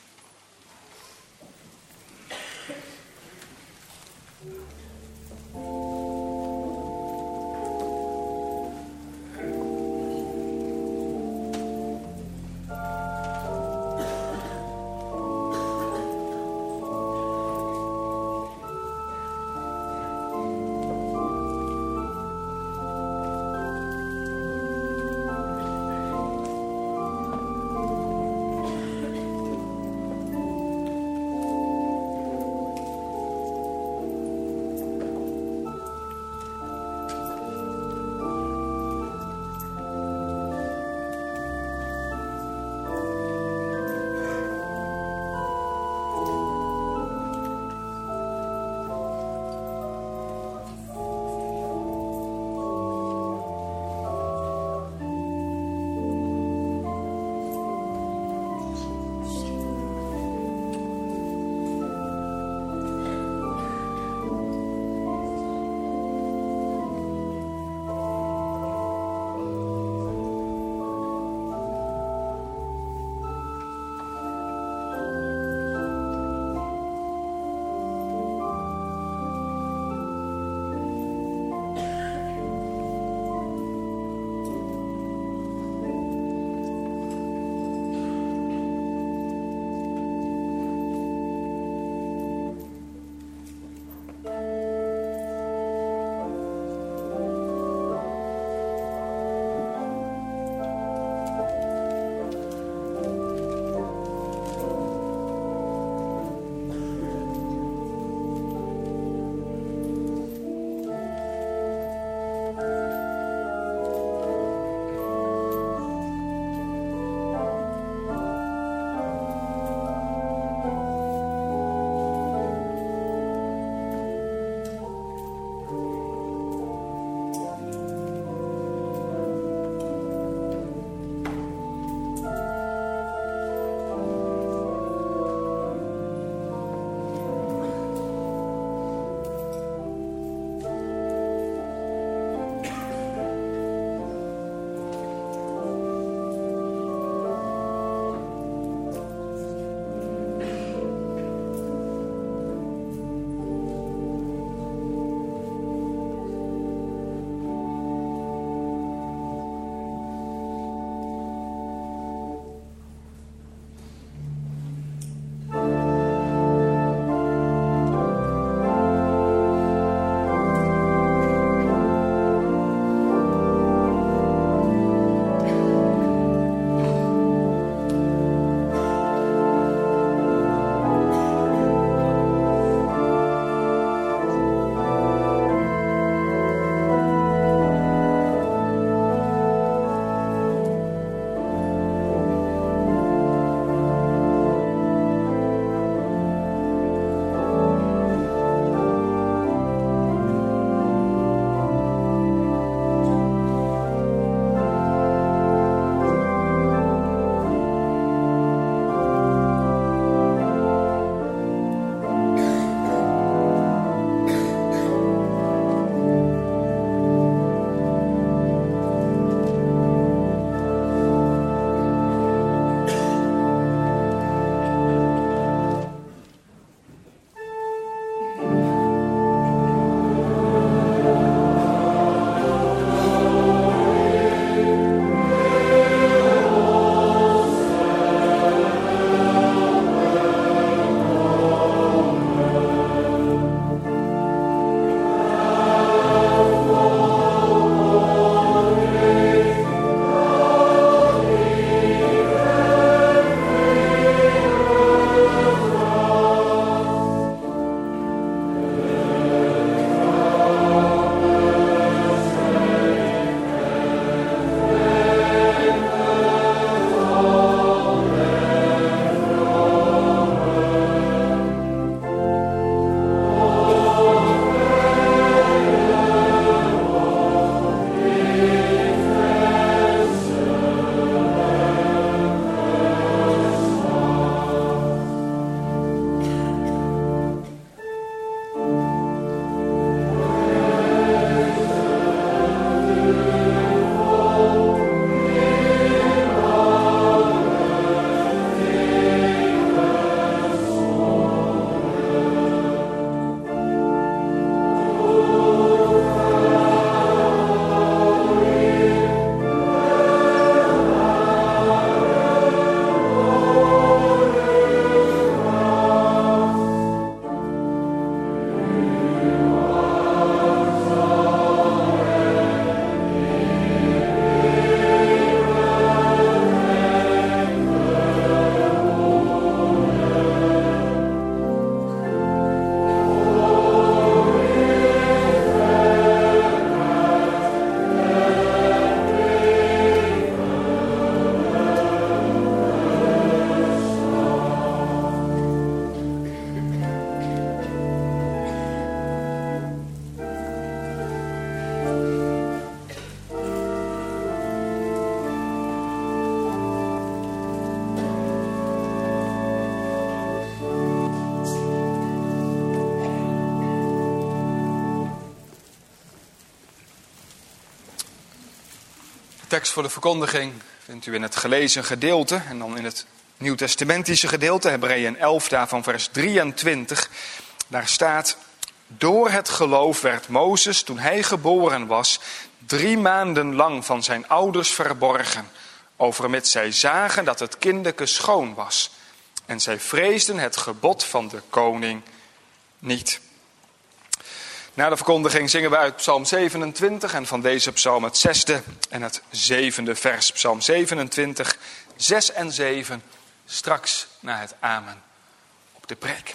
Tekst voor de verkondiging vindt u in het gelezen gedeelte en dan in het Nieuwtestamentische gedeelte, Hebreeën 11, daarvan vers 23. Daar staat: door het geloof werd Mozes, toen hij geboren was, 3 maanden lang van zijn ouders verborgen, overmits zij zagen dat het kindeke schoon was. En zij vreesden het gebod van de koning niet. Na de verkondiging zingen we uit Psalm 27 en van deze psalm het 6e en het 7e vers. Psalm 27, 6 en 7, straks na het amen op de preek.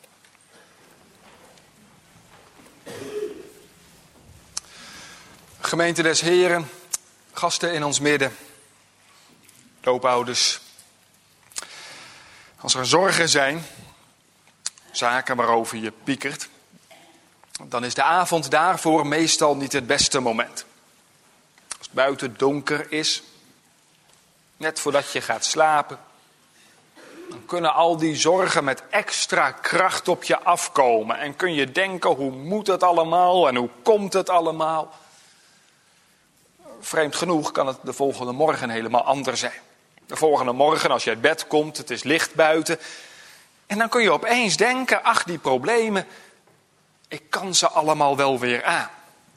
Gemeente des Heren, gasten in ons midden, doopouders. Als er zorgen zijn, zaken waarover je piekert, dan is de avond daarvoor meestal niet het beste moment. Als het buiten donker is, net voordat je gaat slapen, dan kunnen al die zorgen met extra kracht op je afkomen. En kun je denken, hoe moet het allemaal en hoe komt het allemaal? Vreemd genoeg kan het de volgende morgen helemaal anders zijn. De volgende morgen als je uit bed komt, het is licht buiten. En dan kun je opeens denken, ach die problemen, ik kan ze allemaal wel weer aan.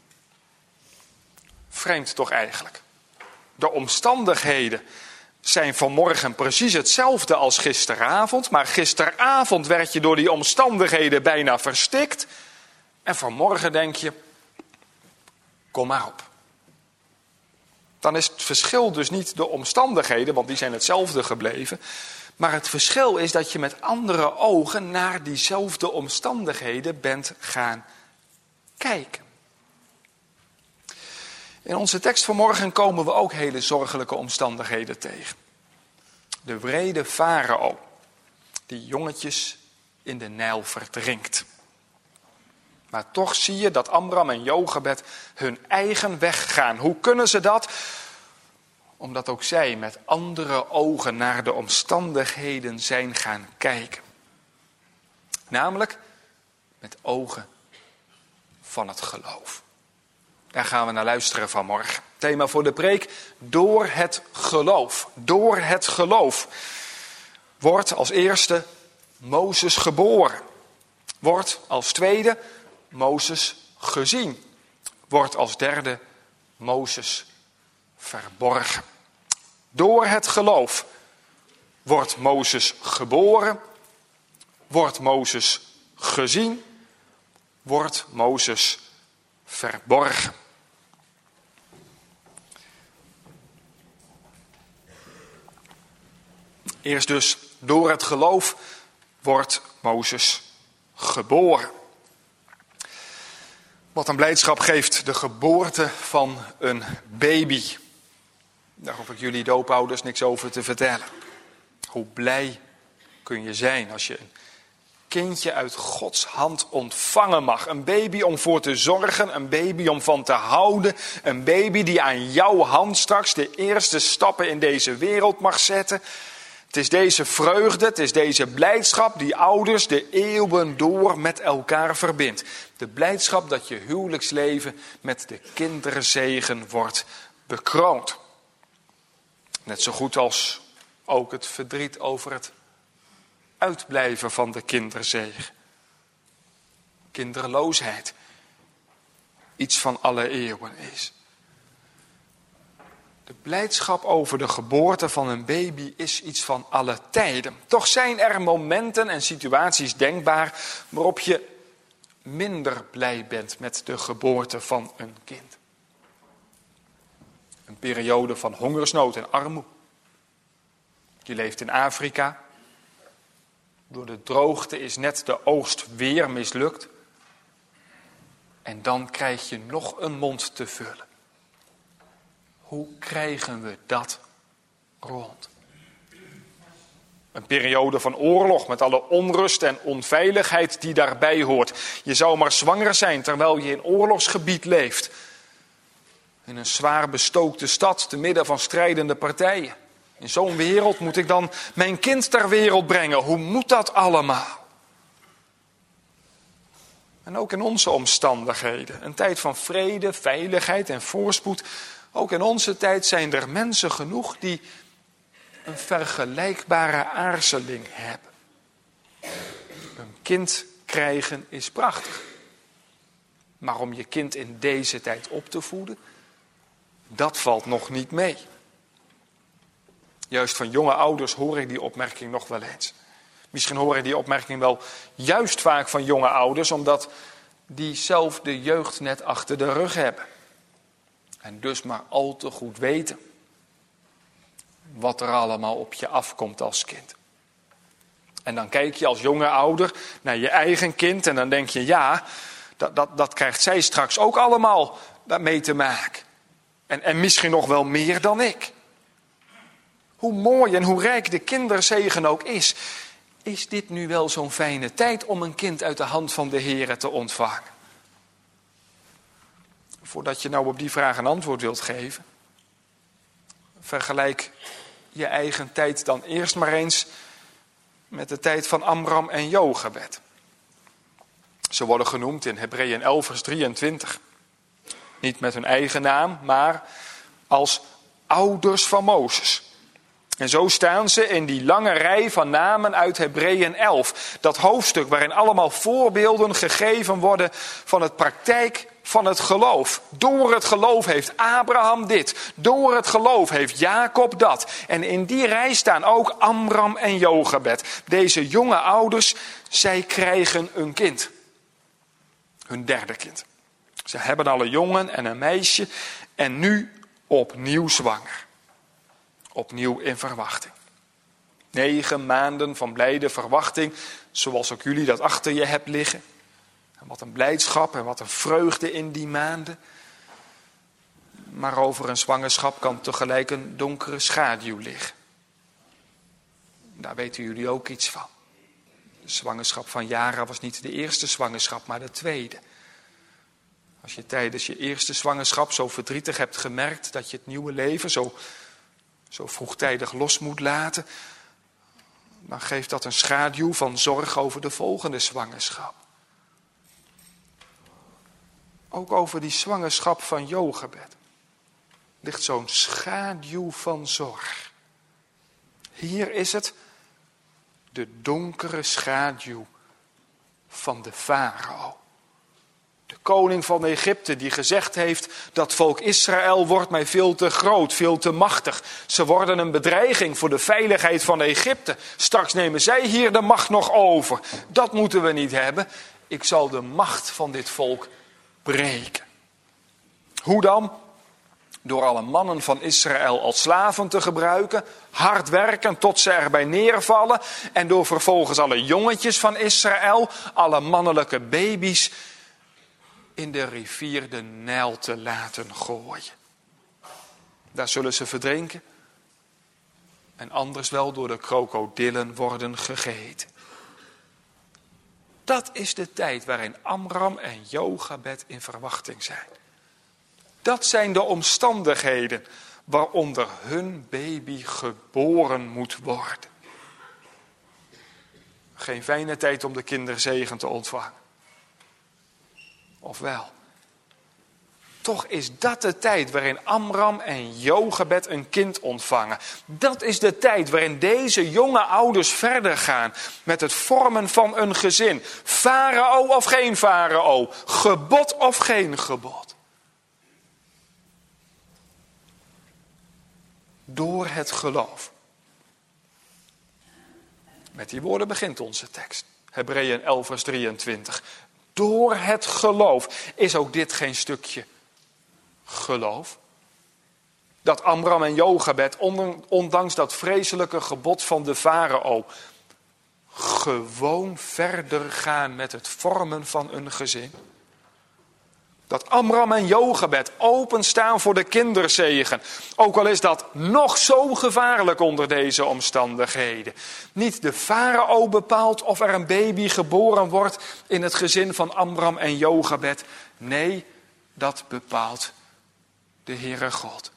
Vreemd toch eigenlijk. De omstandigheden zijn vanmorgen precies hetzelfde als gisteravond. Maar gisteravond werd je door die omstandigheden bijna verstikt. En vanmorgen denk je, kom maar op. Dan is het verschil dus niet de omstandigheden, want die zijn hetzelfde gebleven. Maar het verschil is dat je met andere ogen naar diezelfde omstandigheden bent gaan kijken. In onze tekst vanmorgen komen we ook hele zorgelijke omstandigheden tegen. De wrede farao, die jongetjes in de Nijl verdrinkt. Maar toch zie je dat Amram en Jochebed hun eigen weg gaan. Hoe kunnen ze dat? Omdat ook zij met andere ogen naar de omstandigheden zijn gaan kijken. Namelijk met ogen van het geloof. Daar gaan we naar luisteren vanmorgen. Thema voor de preek: door het geloof. Door het geloof wordt als eerste Mozes geboren. Wordt als tweede Mozes gezien. Wordt als derde Mozes verborgen. Door het geloof wordt Mozes geboren. Wordt Mozes gezien. Wordt Mozes verborgen. Eerst dus, door het geloof wordt Mozes geboren. Wat een blijdschap geeft de geboorte van een baby. Daar hoef ik jullie doopouders niks over te vertellen. Hoe blij kun je zijn als je een kindje uit Gods hand ontvangen mag. Een baby om voor te zorgen, een baby om van te houden. Een baby die aan jouw hand straks de eerste stappen in deze wereld mag zetten. Het is deze vreugde, het is deze blijdschap die ouders de eeuwen door met elkaar verbindt. De blijdschap dat je huwelijksleven met de kinderzegen wordt bekroond. Net zo goed als ook het verdriet over het uitblijven van de kinderzegen. Kinderloosheid. Iets van alle eeuwen is. De blijdschap over de geboorte van een baby is iets van alle tijden. Toch zijn er momenten en situaties denkbaar waarop je minder blij bent met de geboorte van een kind. Een periode van hongersnood en armoede. Je leeft in Afrika. Door de droogte is net de oogst weer mislukt. En dan krijg je nog een mond te vullen. Hoe krijgen we dat rond? Een periode van oorlog met alle onrust en onveiligheid die daarbij hoort. Je zou maar zwanger zijn terwijl je in oorlogsgebied leeft. In een zwaar bestookte stad te midden van strijdende partijen. In zo'n wereld moet ik dan mijn kind ter wereld brengen. Hoe moet dat allemaal? En ook in onze omstandigheden. Een tijd van vrede, veiligheid en voorspoed Ook in onze tijd zijn er mensen genoeg die een vergelijkbare aarzeling hebben. Een kind krijgen is prachtig. Maar om je kind in deze tijd op te voeden, dat valt nog niet mee. Juist van jonge ouders hoor ik die opmerking nog wel eens. Misschien hoor ik die opmerking wel juist vaak van jonge ouders, omdat die zelf de jeugd net achter de rug hebben. En dus maar al te goed weten wat er allemaal op je afkomt als kind. En dan kijk je als jonge ouder naar je eigen kind en dan denk je, ja, dat krijgt zij straks ook allemaal mee te maken. En misschien nog wel meer dan ik. Hoe mooi en hoe rijk de kinderzegen ook is dit nu wel zo'n fijne tijd om een kind uit de hand van de Heere te ontvangen? Voordat je nou op die vraag een antwoord wilt geven, vergelijk je eigen tijd dan eerst maar eens met de tijd van Amram en Jochebed. Ze worden genoemd in Hebreeën 11 vers 23. Niet met hun eigen naam, maar als ouders van Mozes. En zo staan ze in die lange rij van namen uit Hebreeën 11. Dat hoofdstuk waarin allemaal voorbeelden gegeven worden van het praktijk van het geloof. Door het geloof heeft Abraham dit. Door het geloof heeft Jacob dat. En in die rij staan ook Amram en Jochebed. Deze jonge ouders, zij krijgen een kind. Hun derde kind. Ze hebben al een jongen en een meisje en nu opnieuw zwanger. Opnieuw in verwachting. 9 maanden van blijde verwachting, zoals ook jullie dat achter je hebt liggen. En wat een blijdschap en wat een vreugde in die maanden. Maar over een zwangerschap kan tegelijk een donkere schaduw liggen. Daar weten jullie ook iets van. De zwangerschap van Jara was niet de eerste zwangerschap, maar de tweede. Als je tijdens je eerste zwangerschap zo verdrietig hebt gemerkt dat je het nieuwe leven zo vroegtijdig los moet laten, dan geeft dat een schaduw van zorg over de volgende zwangerschap. Ook over die zwangerschap van Jochebed ligt zo'n schaduw van zorg. Hier is het de donkere schaduw van de farao. De koning van Egypte die gezegd heeft, dat volk Israël wordt mij veel te groot, veel te machtig. Ze worden een bedreiging voor de veiligheid van Egypte. Straks nemen zij hier de macht nog over. Dat moeten we niet hebben. Ik zal de macht van dit volk breken. Hoe dan? Door alle mannen van Israël als slaven te gebruiken, hard werken tot ze erbij neervallen. En door vervolgens alle jongetjes van Israël, alle mannelijke baby's, in de rivier de Nijl te laten gooien. Daar zullen ze verdrinken. En anders wel door de krokodillen worden gegeten. Dat is de tijd waarin Amram en Jochebed in verwachting zijn. Dat zijn de omstandigheden waaronder hun baby geboren moet worden. Geen fijne tijd om de kinderzegen te ontvangen. Of wel? Toch is dat de tijd waarin Amram en Jochebed een kind ontvangen. Dat is de tijd waarin deze jonge ouders verder gaan met het vormen van een gezin. Farao of geen farao, gebod of geen gebod. Door het geloof. Met die woorden begint onze tekst. Hebreeën 11 vers 23. Door het geloof. Is ook dit geen stukje geloof? Dat Amram en Jochebed, ondanks dat vreselijke gebod van de farao, gewoon verder gaan met het vormen van een gezin. Dat Amram en Jochebed openstaan voor de kinderzegen. Ook al is dat nog zo gevaarlijk onder deze omstandigheden. Niet de farao bepaalt of er een baby geboren wordt in het gezin van Amram en Jochebed. Nee, dat bepaalt de Heere God.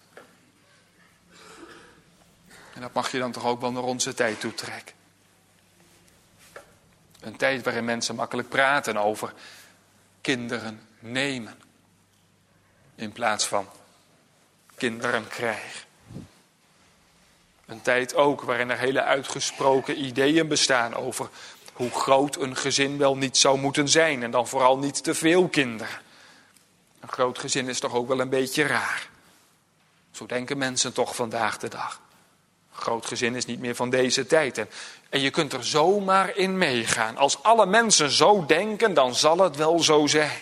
En dat mag je dan toch ook wel naar onze tijd toe trekken. Een tijd waarin mensen makkelijk praten over kinderen nemen. In plaats van kinderen krijgen. Een tijd ook waarin er hele uitgesproken ideeën bestaan over hoe groot een gezin wel niet zou moeten zijn. En dan vooral niet te veel kinderen. Een groot gezin is toch ook wel een beetje raar. Zo denken mensen toch vandaag de dag. Een groot gezin is niet meer van deze tijd. En je kunt er zomaar in meegaan. Als alle mensen zo denken, dan zal het wel zo zijn.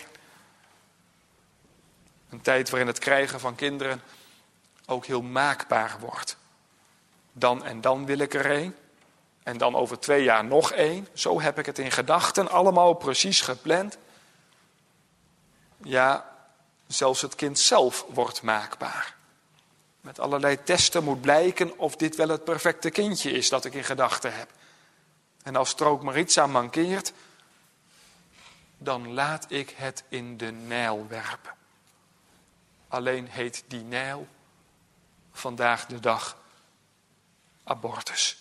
Een tijd waarin het krijgen van kinderen ook heel maakbaar wordt. Dan en dan wil ik er één. En dan over 2 jaar nog één. Zo heb ik het in gedachten allemaal precies gepland. Ja, zelfs het kind zelf wordt maakbaar. Met allerlei testen moet blijken of dit wel het perfecte kindje is dat ik in gedachten heb. En als er ook maar iets aan mankeert, dan laat ik het in de Nijl werpen. Alleen heet die Nijl vandaag de dag abortus.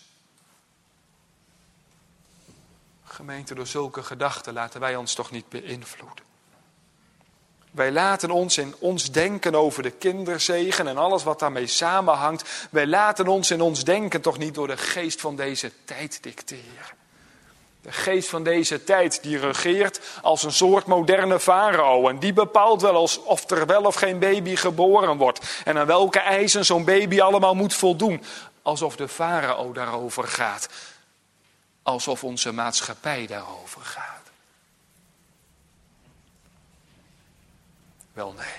Gemeente, door zulke gedachten laten wij ons toch niet beïnvloeden. Wij laten ons in ons denken over de kinderzegen en alles wat daarmee samenhangt. Wij laten ons in ons denken toch niet door de geest van deze tijd dicteren. De geest van deze tijd die regeert als een soort moderne farao. En die bepaalt wel of er wel of geen baby geboren wordt. En aan welke eisen zo'n baby allemaal moet voldoen. Alsof de farao daarover gaat. Alsof onze maatschappij daarover gaat. Wel nee.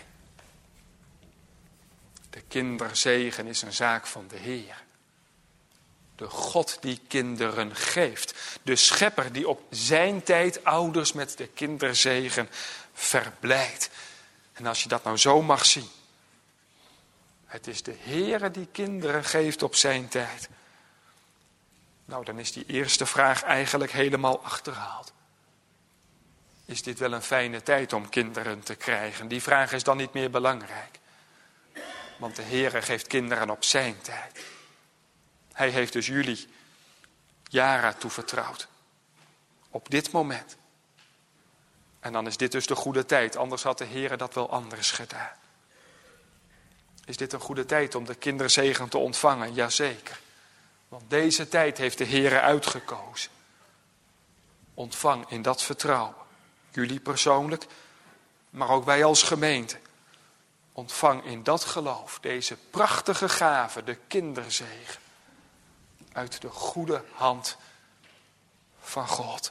De kinderzegen is een zaak van de Heer. De God die kinderen geeft. De schepper die op zijn tijd ouders met de kinderzegen verblijdt. En als je dat nou zo mag zien. Het is de Heer die kinderen geeft op zijn tijd. Nou, dan is die eerste vraag eigenlijk helemaal achterhaald. Is dit wel een fijne tijd om kinderen te krijgen? Die vraag is dan niet meer belangrijk. Want de Heere geeft kinderen op zijn tijd. Hij heeft dus jullie Jara toevertrouwd. Op dit moment. En dan is dit dus de goede tijd. Anders had de Heere dat wel anders gedaan. Is dit een goede tijd om de kinderzegen te ontvangen? Jazeker. Want deze tijd heeft de Heere uitgekozen. Ontvang in dat vertrouwen. Jullie persoonlijk, maar ook wij als gemeente. Ontvang in dat geloof deze prachtige gave, de kinderzegen. Uit de goede hand van God.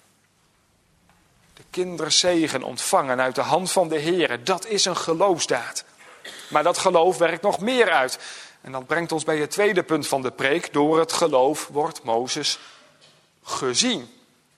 De kinderzegen ontvangen uit de hand van de Heere, dat is een geloofsdaad. Maar dat geloof werkt nog meer uit. En dat brengt ons bij het tweede punt van de preek. Door het geloof wordt Mozes gezien.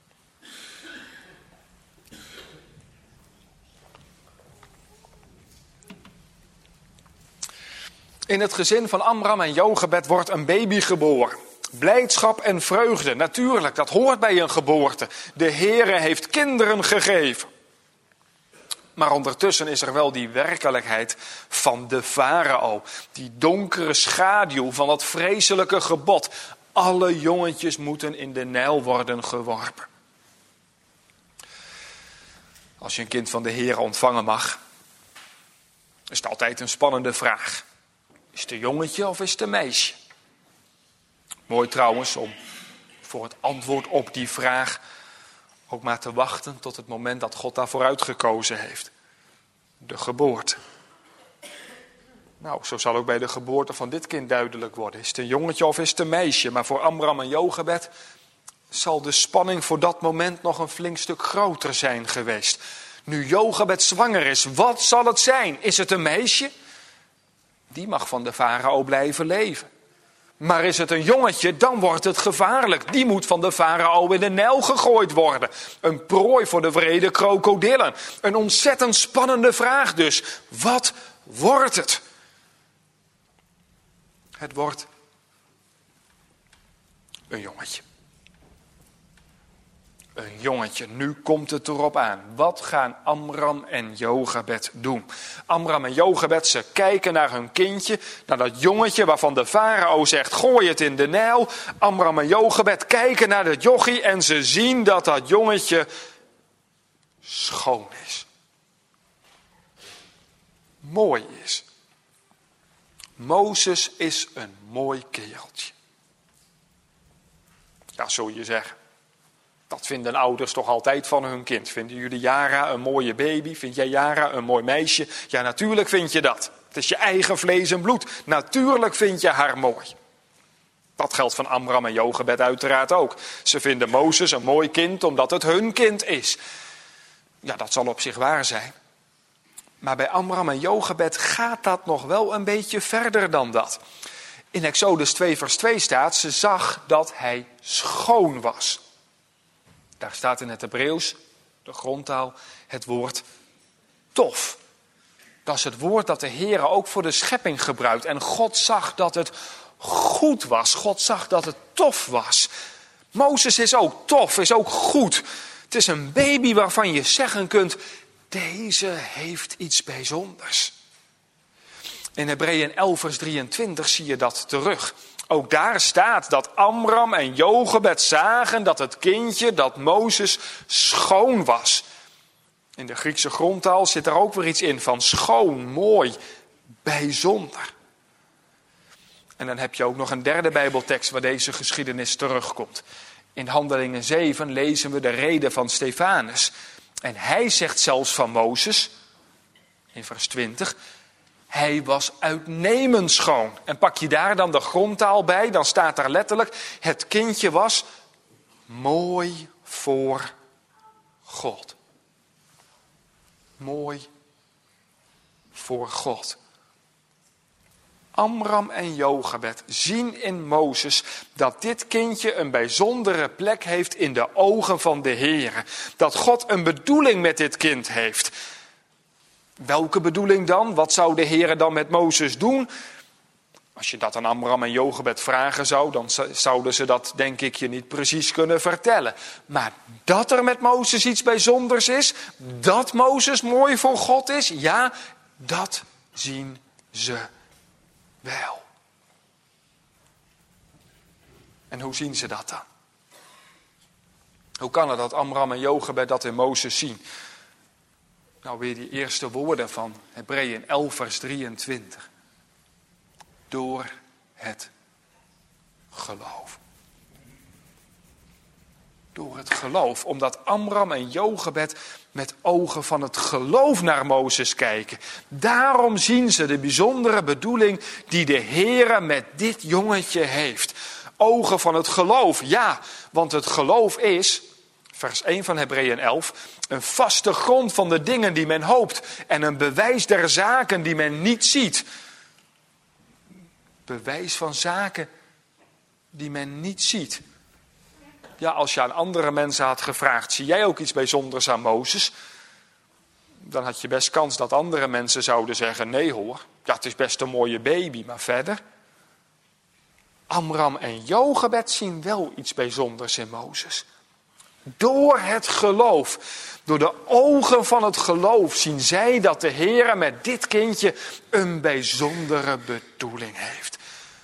In het gezin van Amram en Jochebed wordt een baby geboren. Blijdschap en vreugde, natuurlijk, dat hoort bij een geboorte. De Heere heeft kinderen gegeven. Maar ondertussen is er wel die werkelijkheid van de farao. Die donkere schaduw van dat vreselijke gebod. Alle jongetjes moeten in de Nijl worden geworpen. Als je een kind van de Heere ontvangen mag, is het altijd een spannende vraag. Is het een jongetje of is het een meisje? Mooi trouwens om voor het antwoord op die vraag ook maar te wachten tot het moment dat God daarvoor uitgekozen heeft. De geboorte. Nou, zo zal ook bij de geboorte van dit kind duidelijk worden. Is het een jongetje of is het een meisje? Maar voor Amram en Jochebed zal de spanning voor dat moment nog een flink stuk groter zijn geweest. Nu Jochebed zwanger is, wat zal het zijn? Is het een meisje? Die mag van de farao blijven leven. Maar is het een jongetje, dan wordt het gevaarlijk. Die moet van de farao in de Nijl gegooid worden. Een prooi voor de wrede krokodillen. Een ontzettend spannende vraag dus. Wat wordt het? Het wordt een jongetje. Een jongetje, nu komt het erop aan. Wat gaan Amram en Jochebed doen? Amram en Jochebed, ze kijken naar hun kindje, naar dat jongetje waarvan de farao zegt, gooi het in de Nijl. Amram en Jochebed kijken naar dat jochie en ze zien dat dat jongetje schoon is. Mooi is. Mozes is een mooi kereltje. Ja, zul je zeggen. Dat vinden ouders toch altijd van hun kind. Vinden jullie Jara een mooie baby? Vind jij Jara een mooi meisje? Ja, natuurlijk vind je dat. Het is je eigen vlees en bloed. Natuurlijk vind je haar mooi. Dat geldt van Amram en Jochebed uiteraard ook. Ze vinden Mozes een mooi kind omdat het hun kind is. Ja, dat zal op zich waar zijn. Maar bij Amram en Jochebed gaat dat nog wel een beetje verder dan dat. In Exodus 2 vers 2 staat, ze zag dat hij schoon was. Daar staat in het Hebreeuws, de grondtaal, het woord tof. Dat is het woord dat de Heer ook voor de schepping gebruikt. En God zag dat het goed was. God zag dat het tof was. Mozes is ook tof, is ook goed. Het is een baby waarvan je zeggen kunt, deze heeft iets bijzonders. In Hebreeën 11 vers 23 zie je dat terug. Ook daar staat dat Amram en Jochebed zagen dat het kindje, dat Mozes, schoon was. In de Griekse grondtaal zit er ook weer iets in van schoon, mooi, bijzonder. En dan heb je ook nog een derde Bijbeltekst waar deze geschiedenis terugkomt. In Handelingen 7 lezen we de rede van Stefanus. En hij zegt zelfs van Mozes, in vers 20, hij was uitnemend schoon. En pak je daar dan de grondtaal bij, dan staat daar letterlijk, het kindje was mooi voor God. Mooi voor God. Amram en Jochebed zien in Mozes dat dit kindje een bijzondere plek heeft in de ogen van de Heere. Dat God een bedoeling met dit kind heeft. Welke bedoeling dan? Wat zou de Heere dan met Mozes doen? Als je dat aan Amram en Jochebed vragen zou, dan zouden ze dat denk ik je niet precies kunnen vertellen. Maar dat er met Mozes iets bijzonders is, dat Mozes mooi voor God is, ja, dat zien ze wel. En hoe zien ze dat dan? Hoe kan het dat Amram en Jochebed dat in Mozes zien? Nou, weer die eerste woorden van Hebreeën 11 vers 23. Door het geloof. Door het geloof. Omdat Amram en Jochebed met ogen van het geloof naar Mozes kijken. Daarom zien ze de bijzondere bedoeling die de Heere met dit jongetje heeft. Ogen van het geloof, ja, want het geloof is, vers 1 van Hebreeën 11, een vaste grond van de dingen die men hoopt en een bewijs der zaken die men niet ziet. Bewijs van zaken die men niet ziet. Ja, als je aan andere mensen had gevraagd, zie jij ook iets bijzonders aan Mozes? Dan had je best kans dat andere mensen zouden zeggen, nee hoor, ja, het is best een mooie baby, maar verder. Amram en Jochebed zien wel iets bijzonders in Mozes. Door het geloof, door de ogen van het geloof zien zij dat de Heere met dit kindje een bijzondere bedoeling heeft.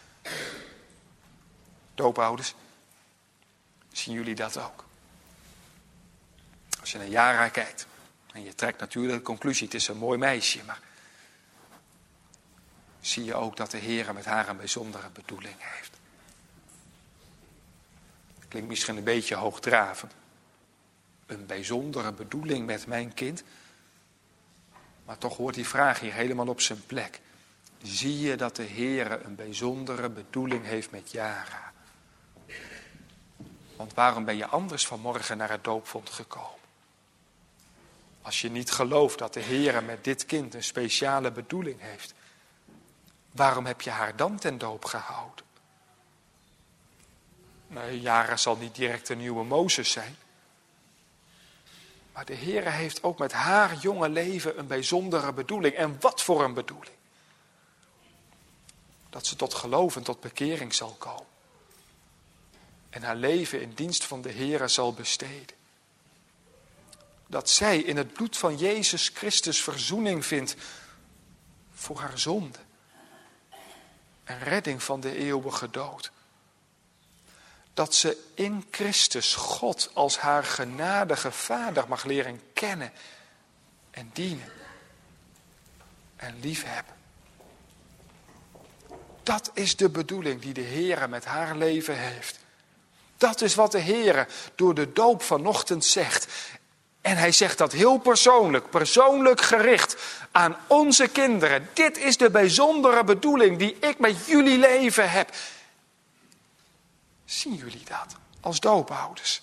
Doopouders, zien jullie dat ook? Als je naar Jara kijkt, en je trekt natuurlijk de conclusie, het is een mooi meisje, maar zie je ook dat de Heere met haar een bijzondere bedoeling heeft. Klinkt misschien een beetje hoogdravend. Een bijzondere bedoeling met mijn kind. Maar toch hoort die vraag hier helemaal op zijn plek. Zie je dat de Heere een bijzondere bedoeling heeft met Jara? Want waarom ben je anders vanmorgen naar het doopvont gekomen? Als je niet gelooft dat de Heere met dit kind een speciale bedoeling heeft. Waarom heb je haar dan ten doop gehouden? Nee, Jara zal niet direct een nieuwe Mozes zijn. Maar de Heere heeft ook met haar jonge leven een bijzondere bedoeling. En wat voor een bedoeling? Dat ze tot geloof en tot bekering zal komen. En haar leven in dienst van de Heere zal besteden. Dat zij in het bloed van Jezus Christus verzoening vindt voor haar zonde. En redding van de eeuwige dood. Dat ze in Christus God als haar genadige Vader mag leren kennen en dienen en liefhebben. Dat is de bedoeling die de Heere met haar leven heeft. Dat is wat de Heere door de doop vanochtend zegt. En hij zegt dat heel persoonlijk gericht aan onze kinderen. Dit is de bijzondere bedoeling die ik met jullie leven heb. Zien jullie dat als doopouders?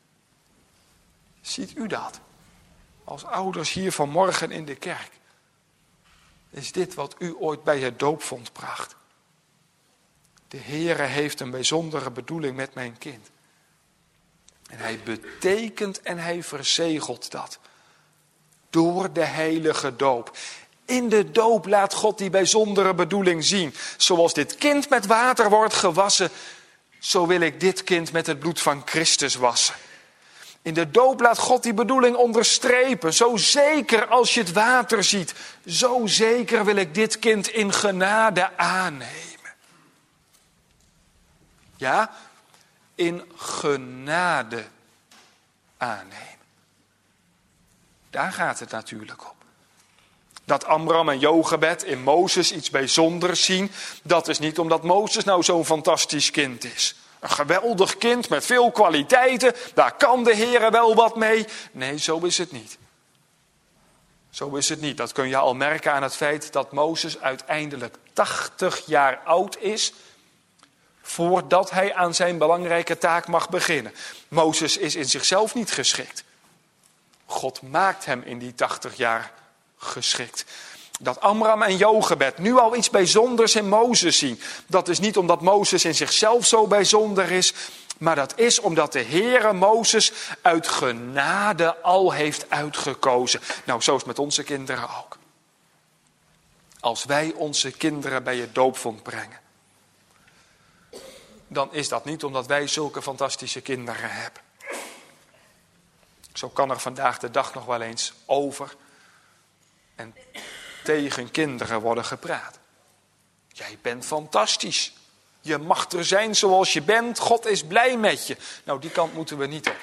Ziet u dat als ouders hier vanmorgen in de kerk? Is dit wat u ooit bij het doopvond bracht? De Heere heeft een bijzondere bedoeling met mijn kind. En hij betekent en hij verzegelt dat. Door de heilige doop. In de doop laat God die bijzondere bedoeling zien. Zoals dit kind met water wordt gewassen, zo wil ik dit kind met het bloed van Christus wassen. In de doop laat God die bedoeling onderstrepen. Zo zeker als je het water ziet, zo zeker wil ik dit kind in genade aannemen. Ja, in genade aannemen. Daar gaat het natuurlijk om. Dat Amram en Jochebed in Mozes iets bijzonders zien, dat is niet omdat Mozes nou zo'n fantastisch kind is. Een geweldig kind met veel kwaliteiten, daar kan de Heere wel wat mee. Nee, zo is het niet. Zo is het niet. Dat kun je al merken aan het feit dat Mozes uiteindelijk 80 jaar oud is, voordat hij aan zijn belangrijke taak mag beginnen. Mozes is in zichzelf niet geschikt. God maakt hem in die 80 jaar geschikt. Dat Amram en Jochebed nu al iets bijzonders in Mozes zien. Dat is niet omdat Mozes in zichzelf zo bijzonder is. Maar dat is omdat de Heere Mozes uit genade al heeft uitgekozen. Nou, zo is het met onze kinderen ook. Als wij onze kinderen bij het doopvond brengen, dan is dat niet omdat wij zulke fantastische kinderen hebben. Zo kan er vandaag de dag nog wel eens over en tegen kinderen worden gepraat. Jij bent fantastisch. Je mag er zijn zoals je bent. God is blij met je. Nou, die kant moeten we niet op.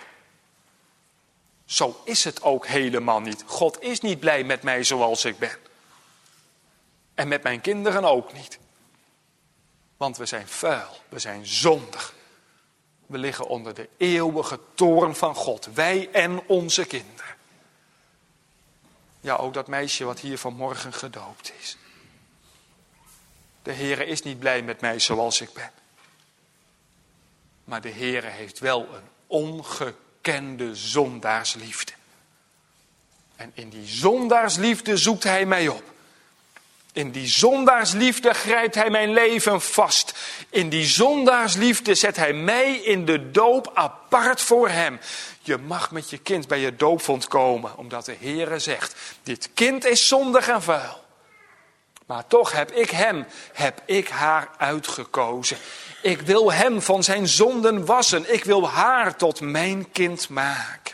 Zo is het ook helemaal niet. God is niet blij met mij zoals ik ben. En met mijn kinderen ook niet. Want we zijn vuil. We zijn zondig. We liggen onder de eeuwige toorn van God. Wij en onze kinderen. Ja, ook dat meisje wat hier vanmorgen gedoopt is. De Heere is niet blij met mij zoals ik ben. Maar de Heere heeft wel een ongekende zondaarsliefde. En in die zondaarsliefde zoekt hij mij op. In die zondaarsliefde grijpt hij mijn leven vast. In die zondaarsliefde zet hij mij in de doop apart voor hem. Je mag met je kind bij je doopvond komen, omdat de Heere zegt, dit kind is zondig en vuil. Maar toch heb ik haar uitgekozen. Ik wil hem van zijn zonden wassen. Ik wil haar tot mijn kind maken.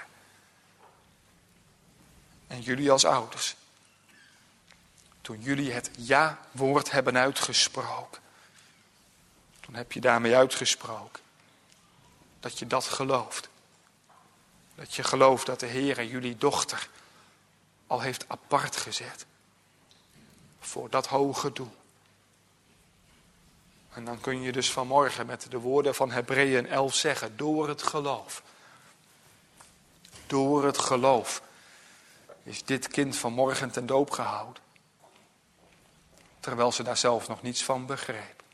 En jullie als ouders, toen jullie het ja-woord hebben uitgesproken, toen heb je daarmee uitgesproken dat je dat gelooft. Dat je gelooft dat de Heer jullie dochter al heeft apart gezet voor dat hoge doel. En dan kun je dus vanmorgen met de woorden van Hebreeën 11 zeggen, door het geloof. Door het geloof is dit kind vanmorgen ten doop gehouden. Terwijl ze daar zelf nog niets van begreep.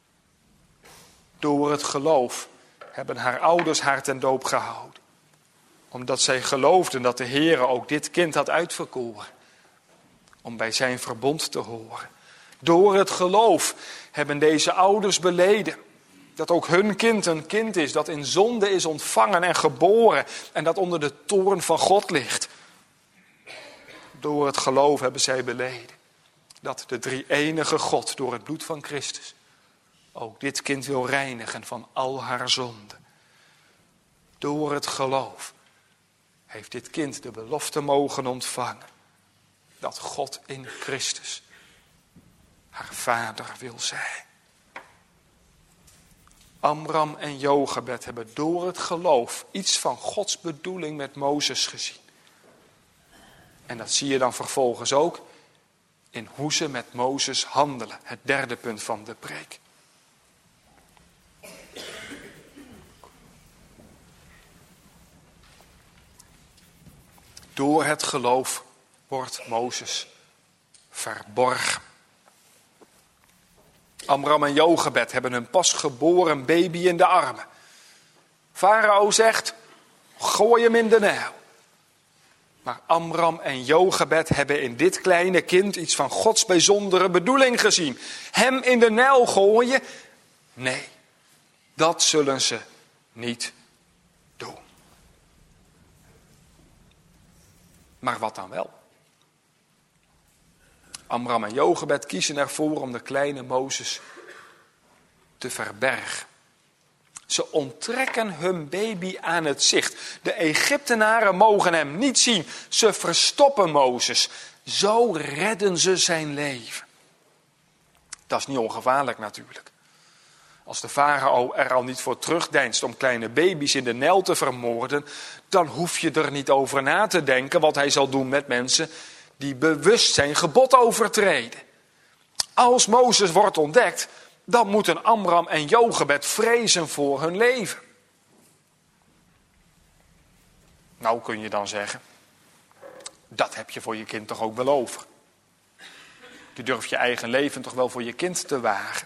Door het geloof hebben haar ouders haar ten doop gehouden. Omdat zij geloofden dat de Heere ook dit kind had uitverkoren. Om bij zijn verbond te horen. Door het geloof hebben deze ouders beleden dat ook hun kind een kind is dat in zonde is ontvangen en geboren en dat onder de toorn van God ligt. Door het geloof hebben zij beleden dat de drie-enige God door het bloed van Christus ook dit kind wil reinigen van al haar zonden. Door het geloof heeft dit kind de belofte mogen ontvangen dat God in Christus haar vader wil zijn. Amram en Jochebed hebben door het geloof iets van Gods bedoeling met Mozes gezien. En dat zie je dan vervolgens ook in hoe ze met Mozes handelen. Het derde punt van de preek. Door het geloof wordt Mozes verborgen. Amram en Jochebed hebben hun pasgeboren baby in de armen. Farao zegt, gooi hem in de Nijl. Maar Amram en Jochebed hebben in dit kleine kind iets van Gods bijzondere bedoeling gezien. Hem in de Nijl gooien? Nee, dat zullen ze niet doen. Maar wat dan wel? Amram en Jochebed kiezen ervoor om de kleine Mozes te verbergen. Ze onttrekken hun baby aan het zicht. De Egyptenaren mogen hem niet zien. Ze verstoppen Mozes. Zo redden ze zijn leven. Dat is niet ongevaarlijk natuurlijk. Als de farao er al niet voor terugdeinst om kleine baby's in de Nijl te vermoorden, dan hoef je er niet over na te denken wat hij zal doen met mensen die bewust zijn gebod overtreden. Als Mozes wordt ontdekt, dan moeten Amram en Jochebed vrezen voor hun leven. Nou kun je dan zeggen, dat heb je voor je kind toch ook wel over. Je durft je eigen leven toch wel voor je kind te wagen.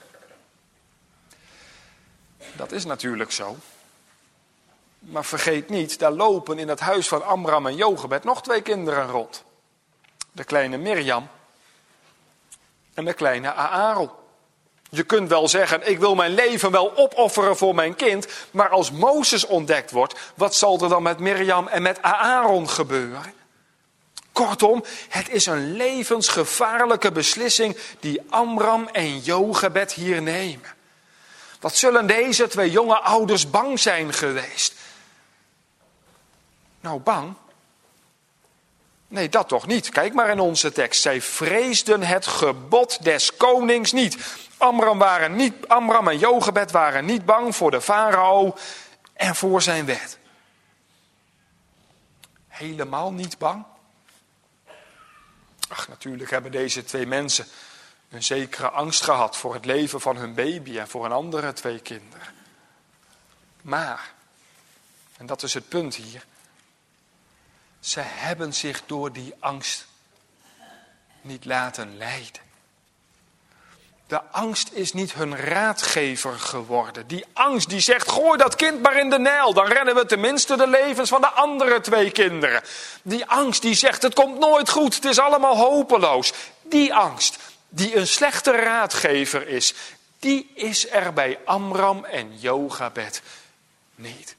Dat is natuurlijk zo. Maar vergeet niet, daar lopen in het huis van Amram en Jochebed nog 2 kinderen rond. De kleine Mirjam en de kleine Aaron. Je kunt wel zeggen, ik wil mijn leven wel opofferen voor mijn kind. Maar als Mozes ontdekt wordt, wat zal er dan met Mirjam en met Aaron gebeuren? Kortom, het is een levensgevaarlijke beslissing die Amram en Jochebed hier nemen. Wat zullen deze 2 jonge ouders bang zijn geweest? Nou, bang? Nee, dat toch niet. Kijk maar in onze tekst. Zij vreesden het gebod des konings niet. Amram en Jochebed waren niet bang voor de farao en voor zijn wet. Helemaal niet bang? Ach, natuurlijk hebben deze 2 mensen een zekere angst gehad voor het leven van hun baby en voor hun andere 2 kinderen. Maar, en dat is het punt hier, ze hebben zich door die angst niet laten leiden. De angst is niet hun raadgever geworden. Die angst die zegt, gooi dat kind maar in de Nijl. Dan redden we tenminste de levens van de andere 2 kinderen. Die angst die zegt, het komt nooit goed. Het is allemaal hopeloos. Die angst die een slechte raadgever is. Die is er bij Amram en Jochebed niet.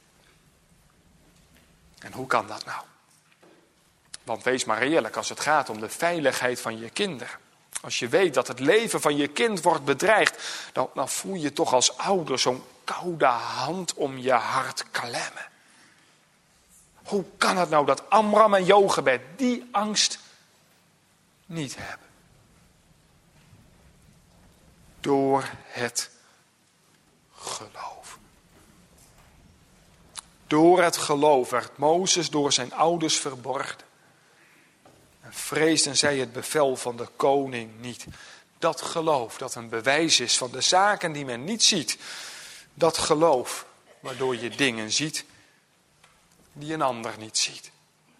En hoe kan dat nou? Want wees maar eerlijk, als het gaat om de veiligheid van je kinderen. Als je weet dat het leven van je kind wordt bedreigd, dan voel je toch als ouder zo'n koude hand om je hart klemmen. Hoe kan het nou dat Amram en Jochebed die angst niet hebben? Door het geloof. Door het geloof werd Mozes door zijn ouders verborgen. En vreesden zij het bevel van de koning niet. Dat geloof dat een bewijs is van de zaken die men niet ziet. Dat geloof waardoor je dingen ziet die een ander niet ziet.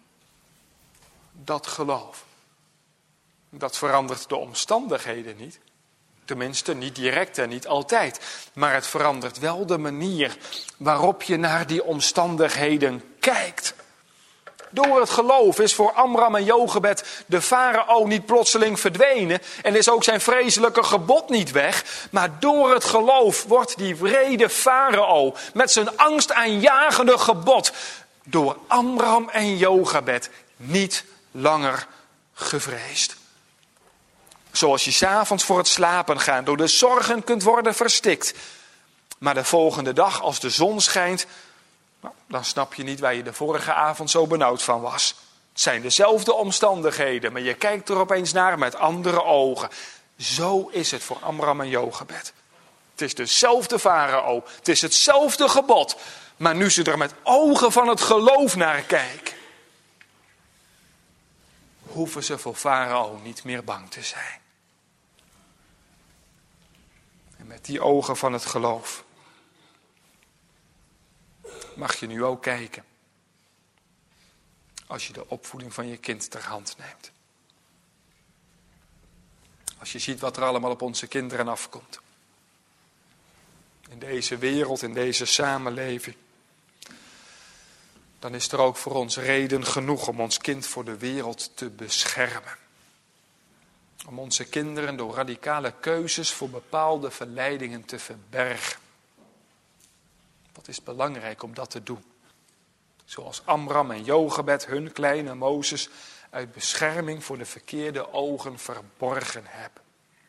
Dat geloof. Dat verandert de omstandigheden niet. Tenminste, niet direct en niet altijd. Maar het verandert wel de manier waarop je naar die omstandigheden kijkt. Door het geloof is voor Amram en Jochebed de farao niet plotseling verdwenen. En is ook zijn vreselijke gebod niet weg. Maar door het geloof wordt die wrede farao met zijn angstaanjagende gebod door Amram en Jochebed niet langer gevreesd. Zoals je 's avonds voor het slapen gaan door de zorgen kunt worden verstikt. Maar de volgende dag als de zon schijnt, nou, dan snap je niet waar je de vorige avond zo benauwd van was. Het zijn dezelfde omstandigheden, maar je kijkt er opeens naar met andere ogen. Zo is het voor Amram en Jochebed. Het is dezelfde farao, het is hetzelfde gebod. Maar nu ze er met ogen van het geloof naar kijken, hoeven ze voor Farao niet meer bang te zijn. En met die ogen van het geloof mag je nu ook kijken. Als je de opvoeding van je kind ter hand neemt. Als je ziet wat er allemaal op onze kinderen afkomt. In deze wereld, in deze samenleving. Dan is er ook voor ons reden genoeg om ons kind voor de wereld te beschermen. Om onze kinderen door radicale keuzes voor bepaalde verleidingen te verbergen. Wat is belangrijk om dat te doen. Zoals Amram en Jochebed hun kleine Mozes uit bescherming voor de verkeerde ogen verborgen hebben.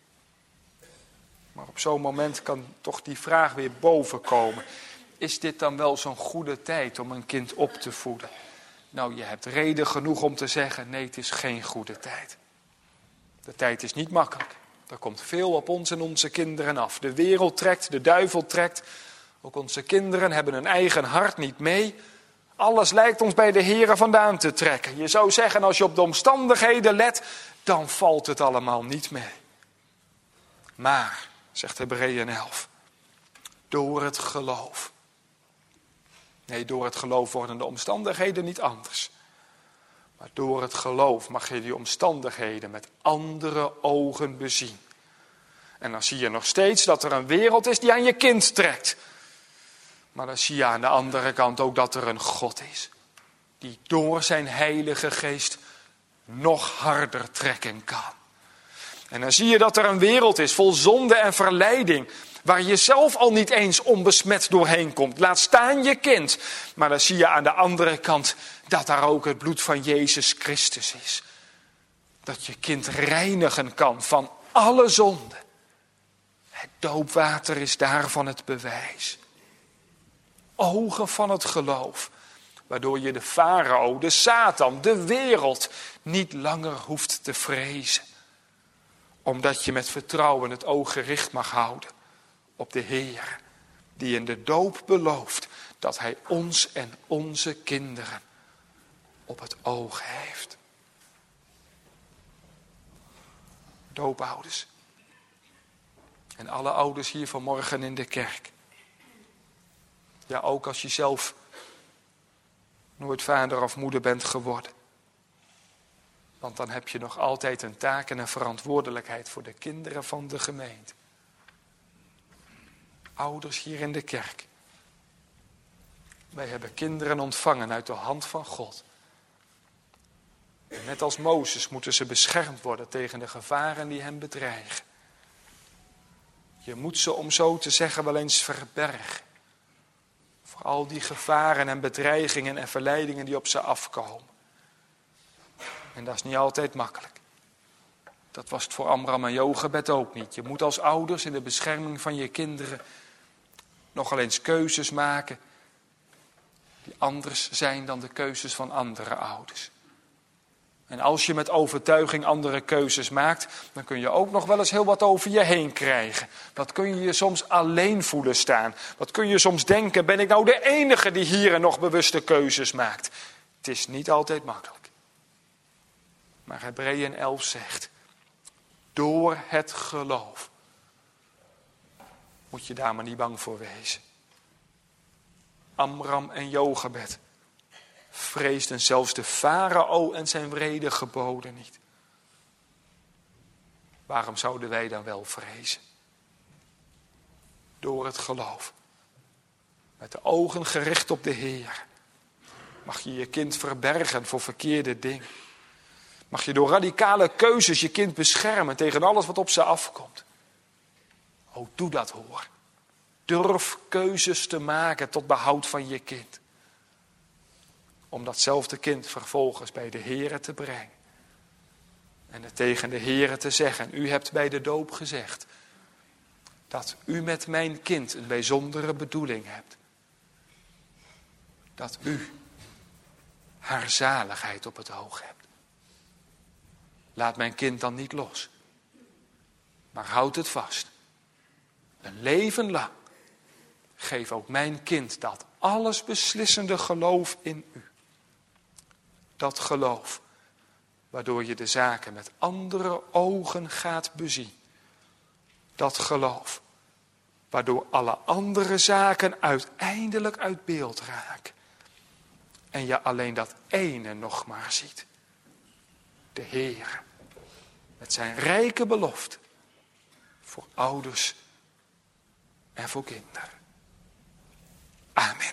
Maar op zo'n moment kan toch die vraag weer bovenkomen. Is dit dan wel zo'n goede tijd om een kind op te voeden? Nou, je hebt reden genoeg om te zeggen, nee, het is geen goede tijd. De tijd is niet makkelijk. Er komt veel op ons en onze kinderen af. De wereld trekt, de duivel trekt. Ook onze kinderen hebben hun eigen hart niet mee. Alles lijkt ons bij de Here vandaan te trekken. Je zou zeggen, als je op de omstandigheden let, dan valt het allemaal niet mee. Maar, zegt Hebreeën 11, door het geloof. Nee, door het geloof worden de omstandigheden niet anders. Maar door het geloof mag je die omstandigheden met andere ogen bezien. En dan zie je nog steeds dat er een wereld is die aan je kind trekt. Maar dan zie je aan de andere kant ook dat er een God is. Die door zijn Heilige Geest nog harder trekken kan. En dan zie je dat er een wereld is vol zonde en verleiding. Waar je zelf al niet eens onbesmet doorheen komt. Laat staan je kind. Maar dan zie je aan de andere kant dat daar ook het bloed van Jezus Christus is. Dat je kind reinigen kan van alle zonde. Het doopwater is daarvan het bewijs. Ogen van het geloof. Waardoor je de farao, de Satan, de wereld niet langer hoeft te vrezen. Omdat je met vertrouwen het oog gericht mag houden op de Heer. Die in de doop belooft dat hij ons en onze kinderen op het oog heeft. Doopouders. En alle ouders hier vanmorgen in de kerk. Ja, ook als je zelf nooit vader of moeder bent geworden. Want dan heb je nog altijd een taak en een verantwoordelijkheid voor de kinderen van de gemeente. Ouders hier in de kerk. Wij hebben kinderen ontvangen uit de hand van God. En net als Mozes moeten ze beschermd worden tegen de gevaren die hen bedreigen. Je moet ze, om zo te zeggen, wel eens verbergen. Voor al die gevaren en bedreigingen en verleidingen die op ze afkomen. En dat is niet altijd makkelijk. Dat was het voor Amram en Jochebed ook niet. Je moet als ouders in de bescherming van je kinderen nogal eens keuzes maken die anders zijn dan de keuzes van andere ouders. En als je met overtuiging andere keuzes maakt, dan kun je ook nog wel eens heel wat over je heen krijgen. Wat kun je je soms alleen voelen staan? Wat kun je soms denken, ben ik nou de enige die hier nog bewuste keuzes maakt? Het is niet altijd makkelijk. Maar Hebreeën 11 zegt, door het geloof moet je daar maar niet bang voor wezen. Amram en Jochebed vreesden zelfs de farao en zijn wrede geboden niet. Waarom zouden wij dan wel vrezen? Door het geloof. Met de ogen gericht op de Heer. Mag je je kind verbergen voor verkeerde dingen. Mag je door radicale keuzes je kind beschermen tegen alles wat op ze afkomt. Oh, doe dat hoor. Durf keuzes te maken tot behoud van je kind. Om datzelfde kind vervolgens bij de Heere te brengen. En het tegen de Heere te zeggen. U hebt bij de doop gezegd dat u met mijn kind een bijzondere bedoeling hebt. Dat u haar zaligheid op het oog hebt. Laat mijn kind dan niet los. Maar houd het vast. Een leven lang. Geef ook mijn kind dat alles beslissende geloof in u. Dat geloof waardoor je de zaken met andere ogen gaat bezien. Dat geloof, waardoor alle andere zaken uiteindelijk uit beeld raken. En je alleen dat ene nog maar ziet. De Heer, met zijn rijke belofte voor ouders en voor kinderen. Amen.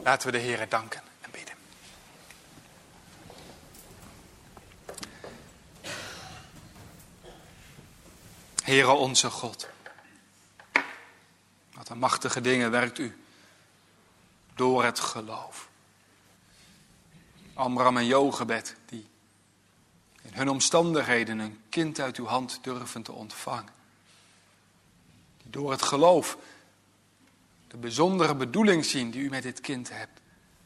Laten we de Heere danken en bidden. Heere onze God, wat een machtige dingen werkt u door het geloof. Amram en Jochebed, die in hun omstandigheden een kind uit uw hand durven te ontvangen. Die door het geloof de bijzondere bedoeling zien die u met dit kind hebt.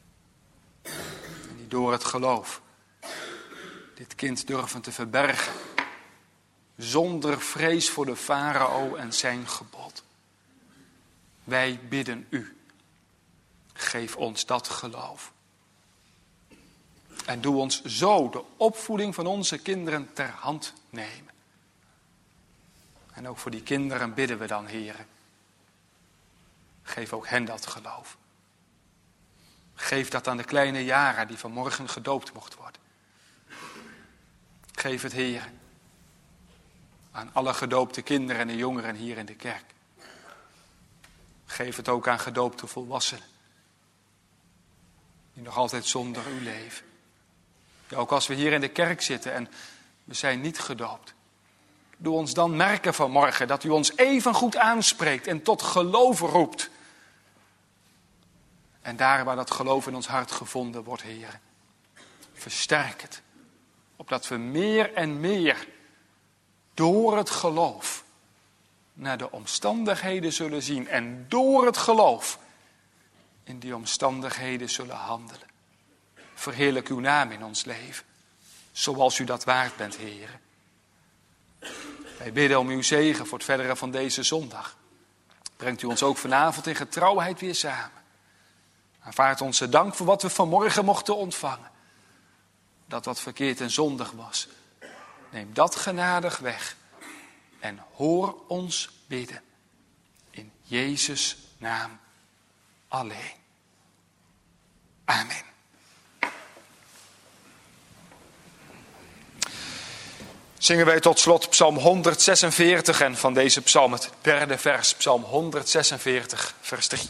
En die door het geloof dit kind durven te verbergen. Zonder vrees voor de farao en zijn gebod. Wij bidden u. Geef ons dat geloof. En doe ons zo de opvoeding van onze kinderen ter hand nemen. En ook voor die kinderen bidden we dan, Heere. Geef ook hen dat geloof. Geef dat aan de kleine Jara die vanmorgen gedoopt mocht worden. Geef het, Heere, aan alle gedoopte kinderen en jongeren hier in de kerk. Geef het ook aan gedoopte volwassenen. Die nog altijd zonder u leven. Ja, ook als we hier in de kerk zitten en we zijn niet gedoopt. Doe ons dan merken vanmorgen dat u ons even goed aanspreekt en tot geloof roept. En daar waar dat geloof in ons hart gevonden wordt, Heer, versterk het. Opdat we meer en meer door het geloof naar de omstandigheden zullen zien. En door het geloof in die omstandigheden zullen handelen. Verheerlijk uw naam in ons leven. Zoals u dat waard bent, Heer. Wij bidden om uw zegen voor het verdere van deze zondag. Brengt u ons ook vanavond in getrouwheid weer samen. Aanvaard onze dank voor wat we vanmorgen mochten ontvangen. Dat wat verkeerd en zondig was. Neem dat genadig weg. En hoor ons bidden. In Jezus' naam alleen. Amen. Zingen wij tot slot Psalm 146 en van deze psalm het derde vers, Psalm 146, vers 3.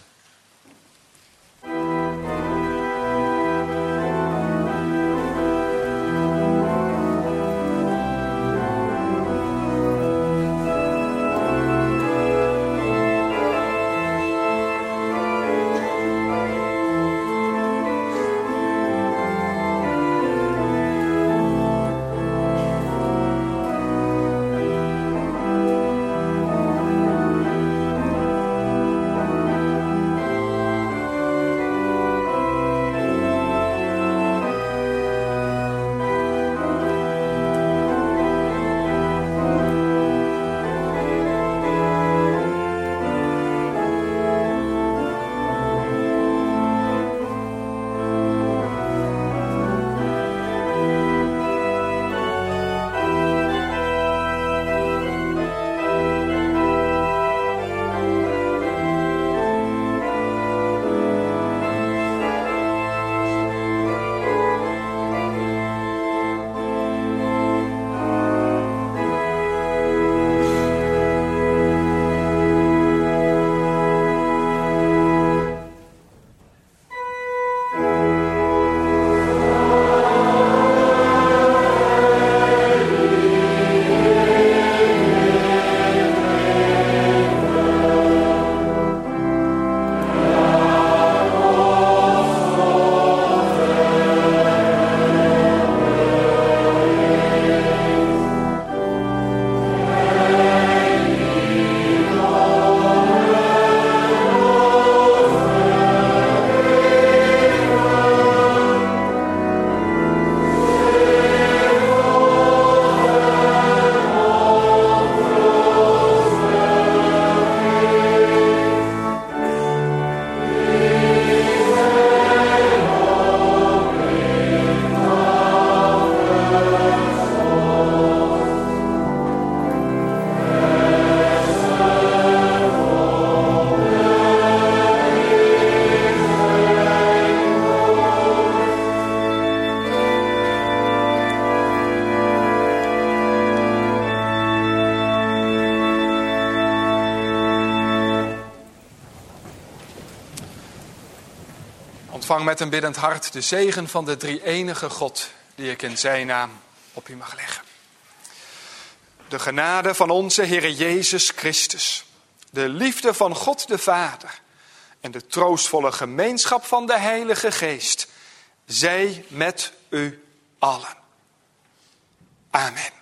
Ontvang met een biddend hart de zegen van de drie-enige God, die ik in zijn naam op u mag leggen. De genade van onze Heere Jezus Christus, de liefde van God de Vader en de troostvolle gemeenschap van de Heilige Geest, zij met u allen. Amen.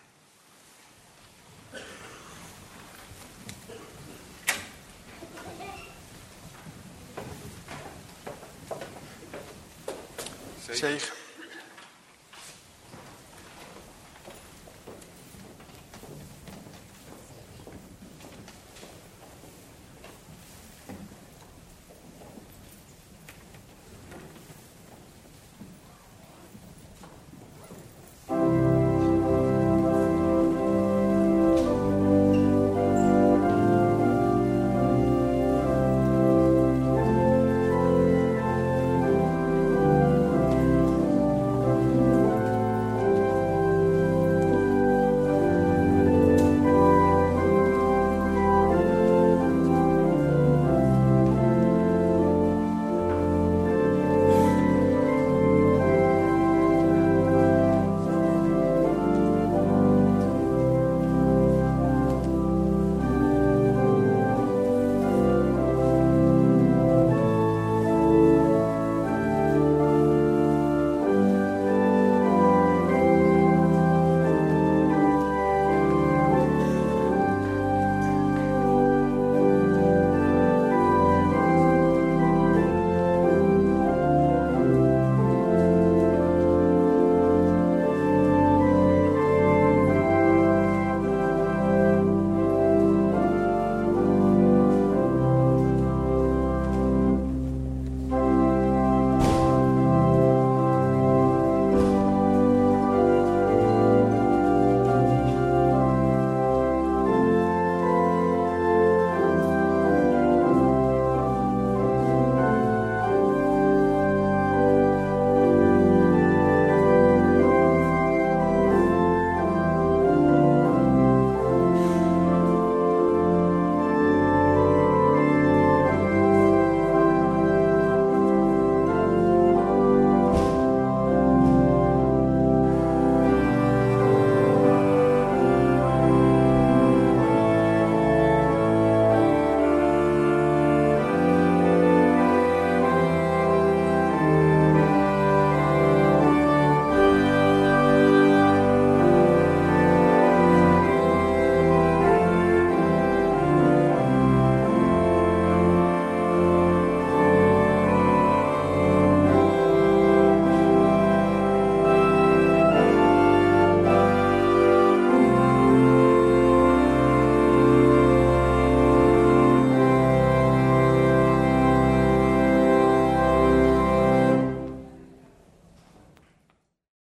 Zegen.